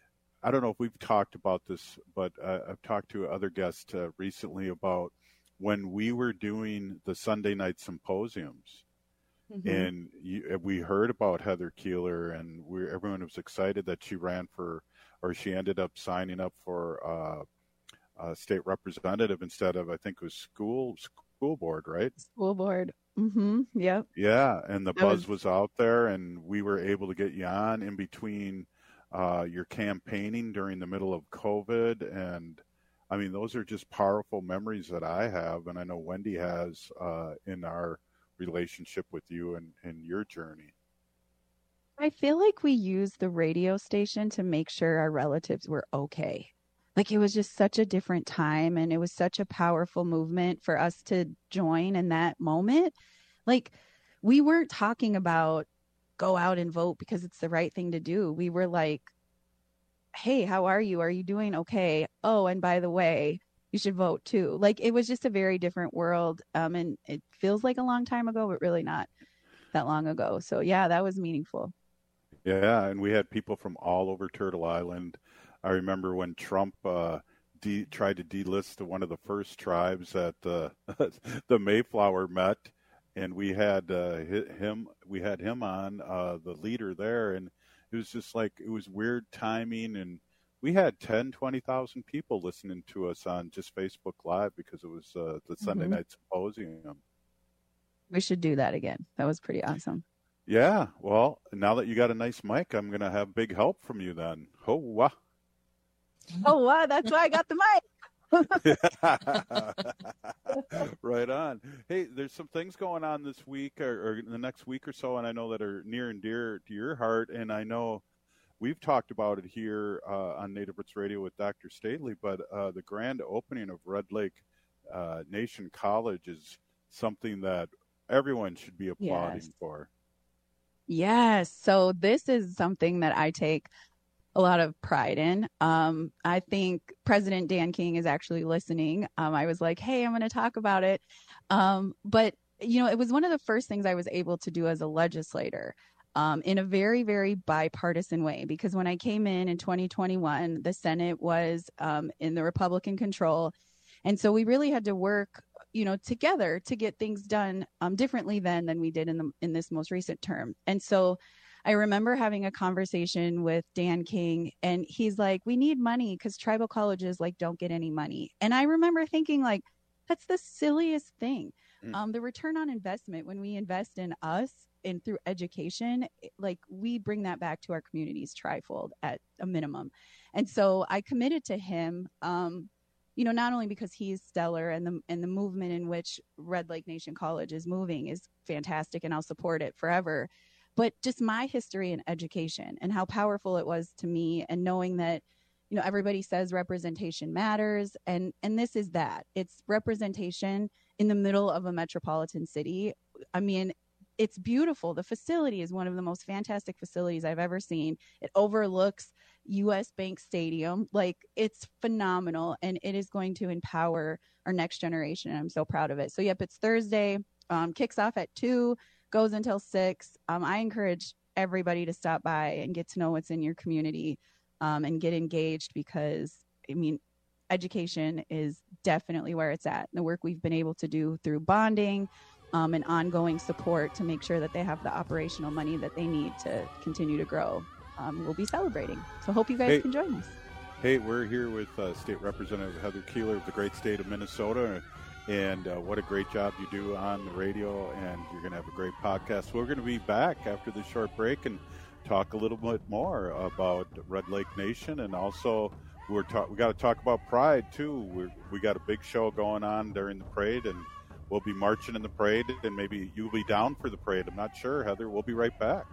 [SPEAKER 17] I don't know if we've talked about this, but uh, I've talked to other guests uh, recently about when we were doing the Sunday night symposiums, mm-hmm. and you, we heard about Heather Keeler, and we, everyone was excited that she ran for, or she ended up signing up for uh, a state representative instead of, I think it was school school board, right?
[SPEAKER 2] School board. Mm-hmm. Yeah.
[SPEAKER 17] Yeah, and the
[SPEAKER 2] That
[SPEAKER 17] buzz
[SPEAKER 2] was...
[SPEAKER 17] was out there, and we were able to get you on in between Uh, your campaigning during the middle of COVID. And I mean, those are just powerful memories that I have, and I know Wendy has uh, in our relationship with you and, and your journey.
[SPEAKER 2] I feel like we used the radio station to make sure our relatives were okay. Like, it was just such a different time, and it was such a powerful movement for us to join in that moment. Like, we weren't talking about go out and vote because it's the right thing to do. We were like, hey, how are you? Are you doing okay? Oh, and by the way, you should vote too. Like, it was just a very different world. Um, and it feels like a long time ago, but really not that long ago. So yeah, that was meaningful.
[SPEAKER 17] Yeah. And we had people from all over Turtle Island. I remember when Trump uh, de- tried to delist one of the first tribes that uh, the Mayflower met. And we had uh, him. We had him on, uh, the leader there, and it was just like, it was weird timing. And we had ten, twenty thousand people listening to us on just Facebook Live because it was uh, the Sunday mm-hmm. night symposium.
[SPEAKER 2] We should do that again. That was pretty awesome.
[SPEAKER 17] Yeah. Well, now that you got a nice mic, I'm going to have big help from you then. Oh wow.
[SPEAKER 2] Oh wow! That's why I got the mic.
[SPEAKER 17] Right on. Hey, there's some things going on this week or, or the next week or so, and I know that are near and dear to your heart. And I know we've talked about it here uh, on Native Roots Radio with Doctor Staley, but uh, the grand opening of Red Lake uh, Nation College is something that everyone should be applauding
[SPEAKER 2] Yes.
[SPEAKER 17] for.
[SPEAKER 2] Yes. So this is something that I take a lot of pride in. Um, I think President Dan King is actually listening. Um, I was like, hey, I'm going to talk about it. Um, but, you know, it was one of the first things I was able to do as a legislator um, in a very, very bipartisan way, because when I came in in twenty twenty-one, the Senate was um, in the Republican control. And so we really had to work, you know, together to get things done um, differently then than we did in the in this most recent term. And so I remember having a conversation with Dan King, and he's like, we need money because tribal colleges like don't get any money. And I remember thinking like, that's the silliest thing. Mm. Um, the return on investment when we invest in us and through education, like we bring that back to our communities trifold at a minimum. And so I committed to him, um, you know, not only because he's stellar and the and the movement in which Red Lake Nation College is moving is fantastic and I'll support it forever, but just my history in education and how powerful it was to me, and knowing that, you know, everybody says representation matters, and and this is that. It's representation in the middle of a metropolitan city. I mean, it's beautiful. The facility is one of the most fantastic facilities I've ever seen. It overlooks U S Bank Stadium. Like, it's phenomenal, and it is going to empower our next generation. And I'm so proud of it. So, yep, it's Thursday, um, kicks off at two, goes until six. Um, I encourage everybody to stop by and get to know what's in your community um, and get engaged, because, I mean, education is definitely where it's at. The work we've been able to do through bonding, Um, and ongoing support to make sure that they have the operational money that they need to continue to grow. Um, we'll be celebrating. So hope you guys
[SPEAKER 17] Hey.
[SPEAKER 2] can join us.
[SPEAKER 17] Hey, we're here with uh, State Representative Heather Keeler of the great state of Minnesota, and uh, what a great job you do on the radio, and you're going to have a great podcast. We're going to be back after this short break and talk a little bit more about Red Lake Nation, and also we're ta- we got to talk about Pride too. We're, we got a big show going on during the parade, and we'll be marching in the parade, and maybe you'll be down for the parade. I'm not sure, Heather. We'll be right back.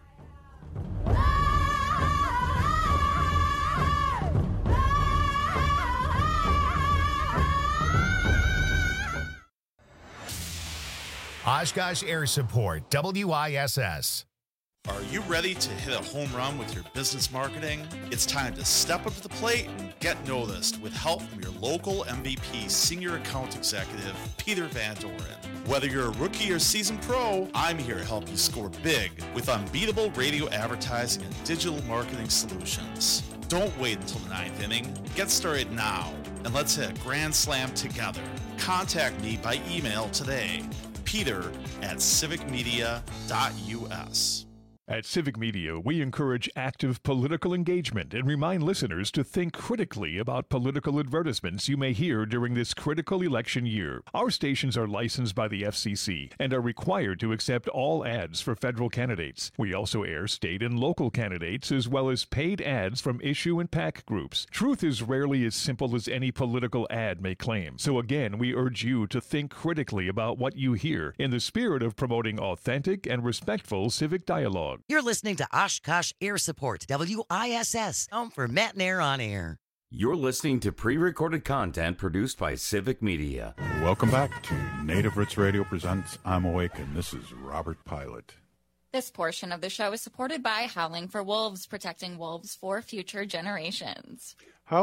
[SPEAKER 1] Oshkosh Air Support, W I S S.
[SPEAKER 12] Are you ready to hit a home run with your business marketing? It's time to step up to the plate and get noticed with help from your local M V P Senior Account Executive, Peter Van Doren. Whether you're a rookie or seasoned pro, I'm here to help you score big with unbeatable radio advertising and digital marketing solutions. Don't wait until the ninth inning. Get started now, and let's hit a grand slam together. Contact me by email today, peter at civic media dot U S.
[SPEAKER 3] At Civic Media, we encourage active political engagement and remind listeners to think critically about political advertisements you may hear during this critical election year. Our stations are licensed by the F C C and are required to accept all ads for federal candidates. We also air state and local candidates, as well as paid ads from issue and PAC groups. Truth is rarely as simple as any political ad may claim. So again, we urge you to think critically about what you hear in the spirit of promoting authentic and respectful civic dialogue.
[SPEAKER 8] You're listening to Oshkosh Air Support, W I S S, home for Matt and Air on Air.
[SPEAKER 15] You're listening to pre-recorded content produced by Civic Media.
[SPEAKER 17] Welcome back to Native Roots Radio presents I'm Awake, and this is Robert Pilot.
[SPEAKER 23] This portion of the show is supported by Howling for Wolves, protecting wolves for future generations.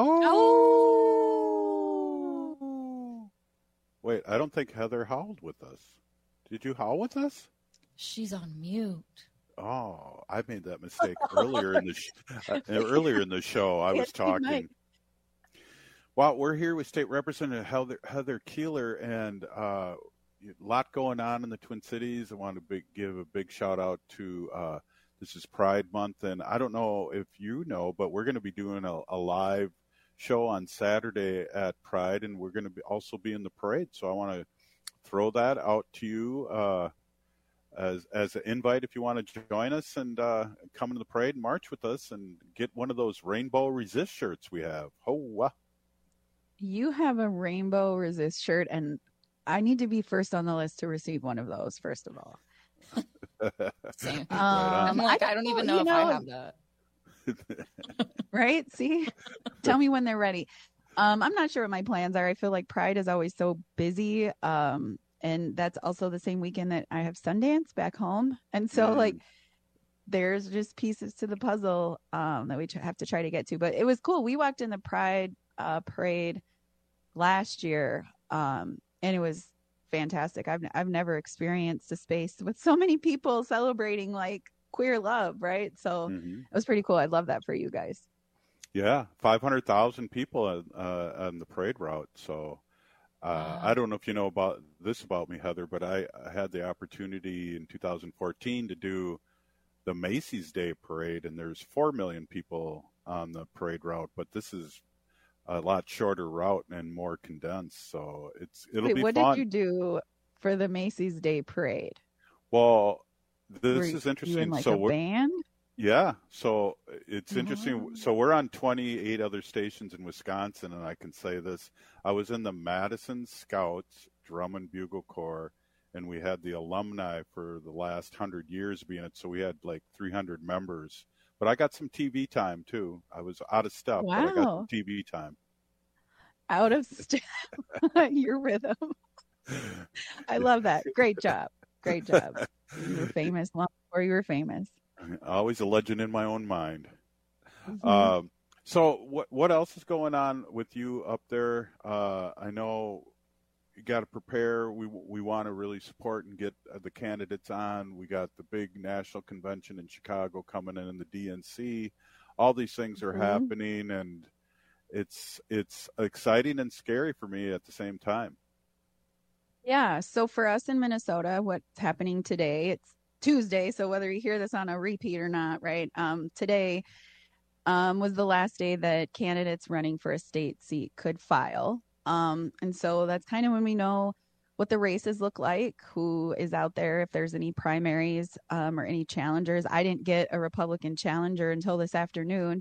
[SPEAKER 17] Oh! Wait, I don't think Heather howled with us. Did you howl with us?
[SPEAKER 23] She's on mute.
[SPEAKER 17] Oh, I made that mistake earlier in the sh- uh, earlier in the show. I was talking. Well, we're here with State Representative Heather, Heather Keeler, and uh, a lot going on in the Twin Cities. I want to big, give a big shout out to uh, this is Pride Month, and I don't know if you know, but we're going to be doing a, a live show on Saturday at Pride, and we're going to be also be in the parade. So I want to throw that out to you. Uh, As as an invite, if you want to join us and uh, come to the parade and march with us and get one of those rainbow resist shirts we have. Ho!
[SPEAKER 2] You have a Rainbow Resist shirt, and I need to be first on the list to receive one of those, first of all.
[SPEAKER 23] Same.
[SPEAKER 2] Um,
[SPEAKER 23] I'm like, I don't even know
[SPEAKER 2] you
[SPEAKER 23] if
[SPEAKER 2] know,
[SPEAKER 23] I have that.
[SPEAKER 2] Right? See? Tell me when they're ready. Um, I'm not sure what my plans are. I feel like Pride is always so busy. Um, and that's also the same weekend that I have Sundance back home. And so,
[SPEAKER 17] Mm.
[SPEAKER 2] like, there's just pieces to the puzzle um, that we tr- have to try to get to. But it was cool. We walked in the Pride uh, parade last year, um, and it was fantastic. I've I've never experienced a space with so many people celebrating like queer love, right? So
[SPEAKER 17] Mhm.
[SPEAKER 2] it was pretty cool. I love that for you guys.
[SPEAKER 17] Yeah, five hundred thousand people on, uh, on the parade route. So uh, I don't know if you know about this about me, Heather, but I, I had the opportunity in two thousand fourteen to do the Macy's Day Parade, and there's four million people on the parade route. But this is a lot shorter route and more condensed. So it's it'll
[SPEAKER 2] Wait,
[SPEAKER 17] be
[SPEAKER 2] what
[SPEAKER 17] fun.
[SPEAKER 2] did you do for the Macy's Day Parade?
[SPEAKER 17] Well, this
[SPEAKER 2] Were
[SPEAKER 17] is
[SPEAKER 2] you
[SPEAKER 17] interesting.
[SPEAKER 2] in like
[SPEAKER 17] so
[SPEAKER 2] a
[SPEAKER 17] we're,
[SPEAKER 2] band?
[SPEAKER 17] Yeah, so it's interesting.
[SPEAKER 2] Oh.
[SPEAKER 17] So we're on twenty-eight other stations in Wisconsin, and I can say this. I was in the Madison Scouts Drum and Bugle Corps, and we had the alumni for the last hundred years being it, so we had like three hundred members. But I got some T V time, too. I was out of stuff, but I got
[SPEAKER 2] Wow.
[SPEAKER 17] some T V time.
[SPEAKER 2] Out of step, your rhythm. I love that. Great job. Great job. You were famous long before you were famous.
[SPEAKER 17] Always a legend in my own mind.
[SPEAKER 2] Mhm.
[SPEAKER 17] Um, so what what else is going on with you up there? Uh, I know you got to prepare. We we want to really support and get the candidates on. We got the big national convention in Chicago coming in, in the D N C. All these things are
[SPEAKER 2] Mhm.
[SPEAKER 17] happening, and it's it's exciting and scary for me at the same time.
[SPEAKER 2] Yeah. So for us in Minnesota, what's happening today, it's Tuesday. So whether you hear this on a repeat or not, right? Um, today um, was the last day that candidates running for a state seat could file. Um, and so that's kind of when we know what the races look like, who is out there, if there's any primaries um, or any challengers. I didn't get a Republican challenger until this afternoon.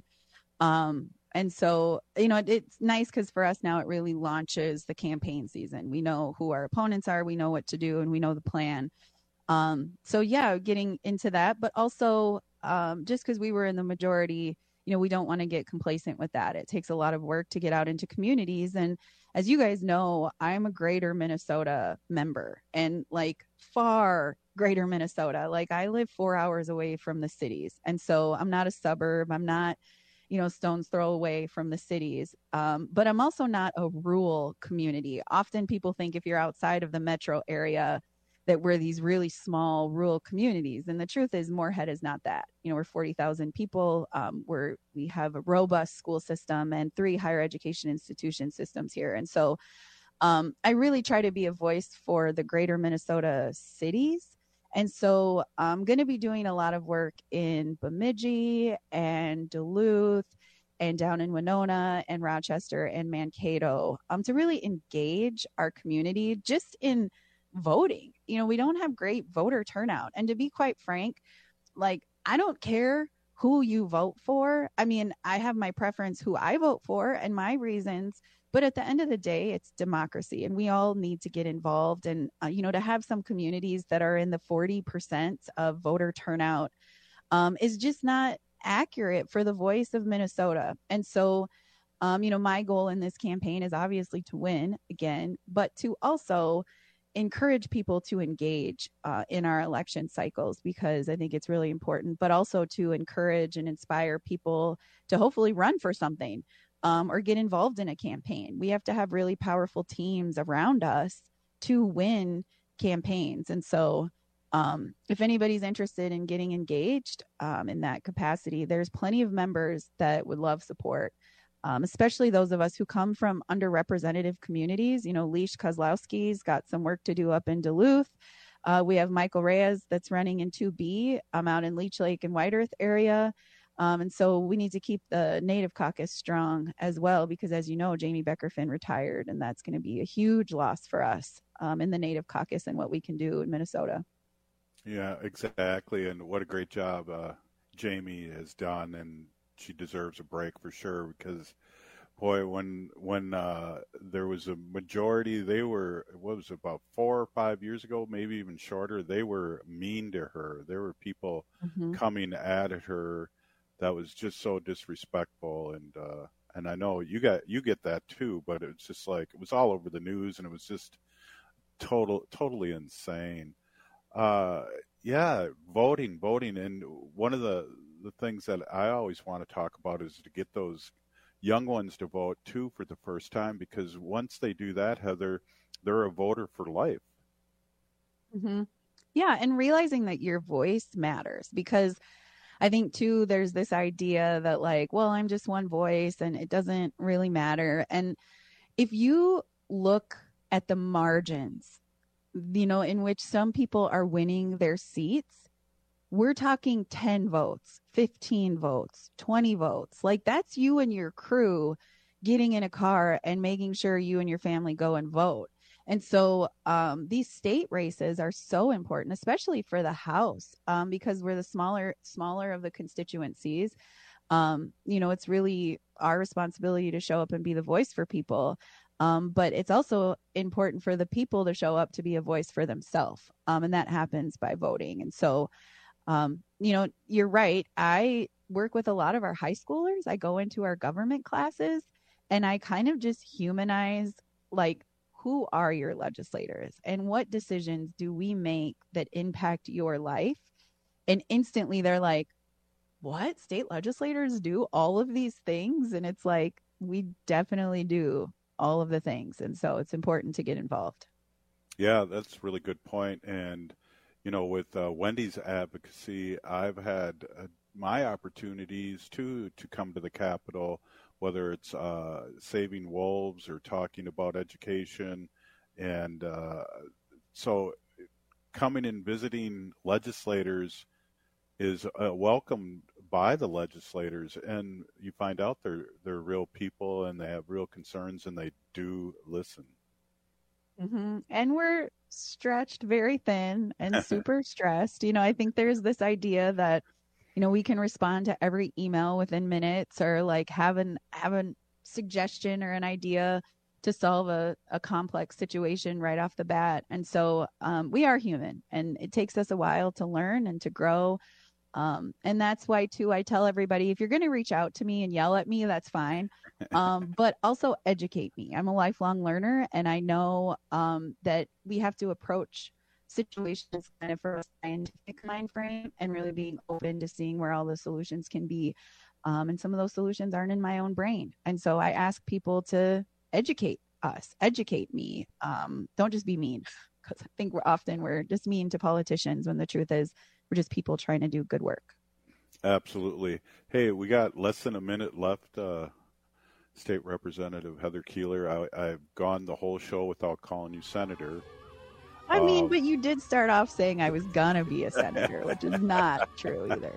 [SPEAKER 2] Um, and so, you know, it, it's nice because for us now it really launches the campaign season. We know who our opponents are, we know what to do, and we know the plan. Um, so yeah, getting into that, but also um, just because we were in the majority, you know, we don't want to get complacent with that. It takes a lot of work to get out into communities. And as you guys know, I'm a Greater Minnesota member, and like far Greater Minnesota. Like I live four hours away from the cities. And so I'm not a suburb. I'm not, you know, stone's throw away from the cities. Um, but I'm also not a rural community. Often people think if you're outside of the metro area, that we're these really small rural communities. And the truth is Moorhead is not that. You know, we're forty thousand people. Um, we're, we have a robust school system and three higher education institution systems here. And so um, I really try to be a voice for the greater Minnesota cities. And so I'm going to be doing a lot of work in Bemidji and Duluth and down in Winona and Rochester and Mankato um, to really engage our community just in voting. You know, we don't have great voter turnout. And to be quite frank, like, I don't care who you vote for. I mean, I have my preference who I vote for and my reasons. But at the end of the day, it's democracy, and we all need to get involved. And, uh, you know, to have some communities that are in the forty percent of voter turnout um, is just not accurate for the voice of Minnesota. And so, um, you know, my goal in this campaign is obviously to win again, but to also encourage people to engage uh, in our election cycles, because I think it's really important, but also to encourage and inspire people to hopefully run for something um, or get involved in a campaign. We have to have really powerful teams around us to win campaigns. And so um, if anybody's interested in getting engaged um, in that capacity, there's plenty of members that would love support. Um, especially those of us who come from underrepresented communities. You know, Leash Kozlowski's got some work to do up in Duluth. Uh, we have Michael Reyes that's running in two B um, out in Leech Lake and White Earth area. Um, and so we need to keep the Native Caucus strong as well, because as you know, Jamie Becker-Finn retired, and that's going to be a huge loss for us um, in the Native Caucus and what we can do in Minnesota.
[SPEAKER 17] Yeah, exactly. And what a great job uh, Jamie has done, and she deserves a break for sure, because Boy, when when uh, there was a majority, they were, what was it, about four or five years ago, maybe even shorter, they were mean to her. There were people
[SPEAKER 2] Mhm.
[SPEAKER 17] coming at her that was just so disrespectful. And uh, and I know you got you get that too, but it's just like, it was all over the news, and it was just total totally insane. Uh, yeah, voting, voting. And one of the, the things that I always want to talk about is to get those young ones to vote too for the first time, because once they do that, Heather, they're a voter for life.
[SPEAKER 2] hmm Yeah, and realizing that your voice matters, because I think too there's this idea that like, well, I'm just one voice and it doesn't really matter. And if you look at the margins, you know, in which some people are winning their seats, we're talking ten votes, fifteen votes, twenty votes. Like, that's you and your crew getting in a car and making sure you and your family go and vote. And so um, these state races are so important, especially for the House, um, because we're the smaller, smaller of the constituencies. Um, you know, it's really our responsibility to show up and be the voice for people. Um, but it's also important for the people to show up to be a voice for themselves. Um, and that happens by voting. And so, um, you know, you're right. I work with a lot of our high schoolers. I go into our government classes and I kind of just humanize, like, who are your legislators and what decisions do we make that impact your life? And instantly they're like, what? State legislators do all of these things? And it's like, we definitely do all of the things. And so it's important to get involved.
[SPEAKER 17] Yeah, that's a really good point. And, you know, with uh, Wendy's advocacy, I've had uh, my opportunities too to come to the Capitol, whether it's uh, saving wolves or talking about education. And uh, so coming and visiting legislators is uh, welcomed by the legislators, and you find out they're they're real people and they have real concerns and they do listen.
[SPEAKER 2] Mm-hmm. And we're stretched very thin and super stressed. You know, I think there's this idea that, you know, we can respond to every email within minutes, or like have an have a suggestion or an idea to solve a, a complex situation right off the bat. And so um, we are human, and it takes us a while to learn and to grow. Um, and that's why, too, I tell everybody, if you're going to reach out to me and yell at me, that's fine. Um, but also educate me. I'm a lifelong learner, and I know um, that we have to approach situations kind of from a scientific mind frame and really being open to seeing where all the solutions can be. Um, and some of those solutions aren't in my own brain. And so I ask people to educate us, educate me. Um, don't just be mean, because I think we're often we're just mean to politicians when the truth is we're just people trying to do good work.
[SPEAKER 17] Absolutely. Hey, we got less than a minute left. Uh, State Representative Heather Keeler, I, I've gone the whole show without calling you Senator.
[SPEAKER 2] I mean,
[SPEAKER 17] Um,
[SPEAKER 2] but you did start off saying I was gonna be a senator, which is not true either.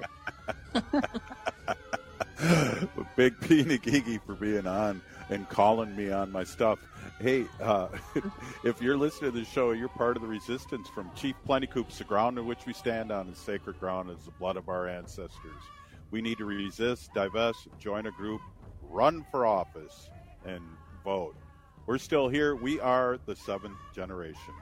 [SPEAKER 17] Big P Nagigi for being on and calling me on my stuff. Hey, uh, if you're listening to the show, you're part of the resistance from Chief Plentycoops. The ground in which we stand on is sacred ground, is the blood of our ancestors. We need to resist, divest, join a group, run for office, and vote. We're still here. We are the seventh generation.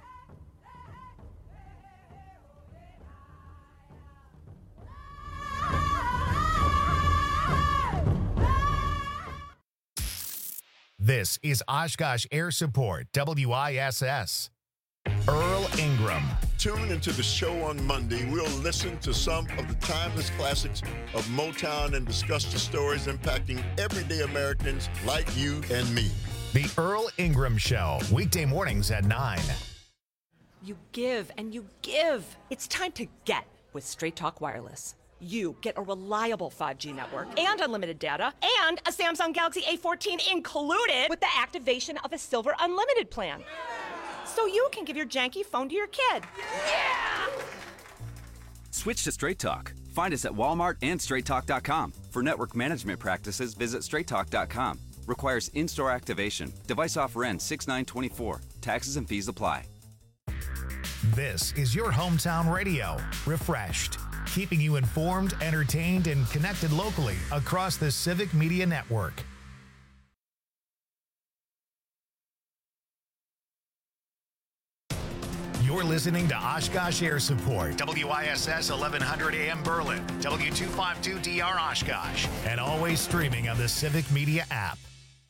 [SPEAKER 1] This is Oshkosh Air Support, W I S S. Earl Ingram.
[SPEAKER 4] Tune into the show on Monday. We'll listen to some of the timeless classics of Motown and discuss the stories impacting everyday Americans like you and me.
[SPEAKER 1] The Earl Ingram Show, weekday mornings at nine.
[SPEAKER 5] You give and you give. It's time to get with Straight Talk Wireless. You get a reliable five G network and unlimited data and a Samsung Galaxy A fourteen included with the activation of a Silver Unlimited plan. So you can give your janky phone to your kid. Yeah!
[SPEAKER 16] Switch to Straight Talk. Find us at Walmart and straight talk dot com. For network management practices, visit straight talk dot com. Requires in-store activation. Device offer ends six nine twenty-four. Taxes and fees apply.
[SPEAKER 1] This is your hometown radio, refreshed, keeping you informed, entertained, and connected locally across the Civic Media Network. You're listening to Oshkosh Air Support, W I S S eleven hundred A M Berlin, W two fifty-two D R Oshkosh, and always streaming on the Civic Media app.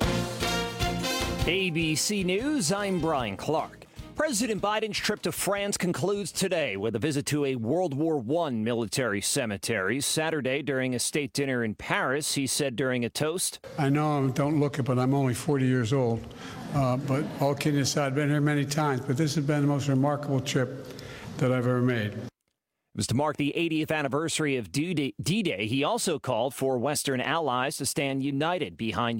[SPEAKER 7] A B C News, I'm Brian Clark. President Biden's trip to France concludes today with a visit to a World War One military cemetery. Saturday, during a state dinner in Paris, he said during a toast,
[SPEAKER 6] I know I don't look it, but I'm only forty years old. Uh, but all kidding aside, I've been here many times, but this has been the most remarkable trip that I've ever made.
[SPEAKER 7] It was to mark the eightieth anniversary of D-Day. He also called for Western allies to stand united behind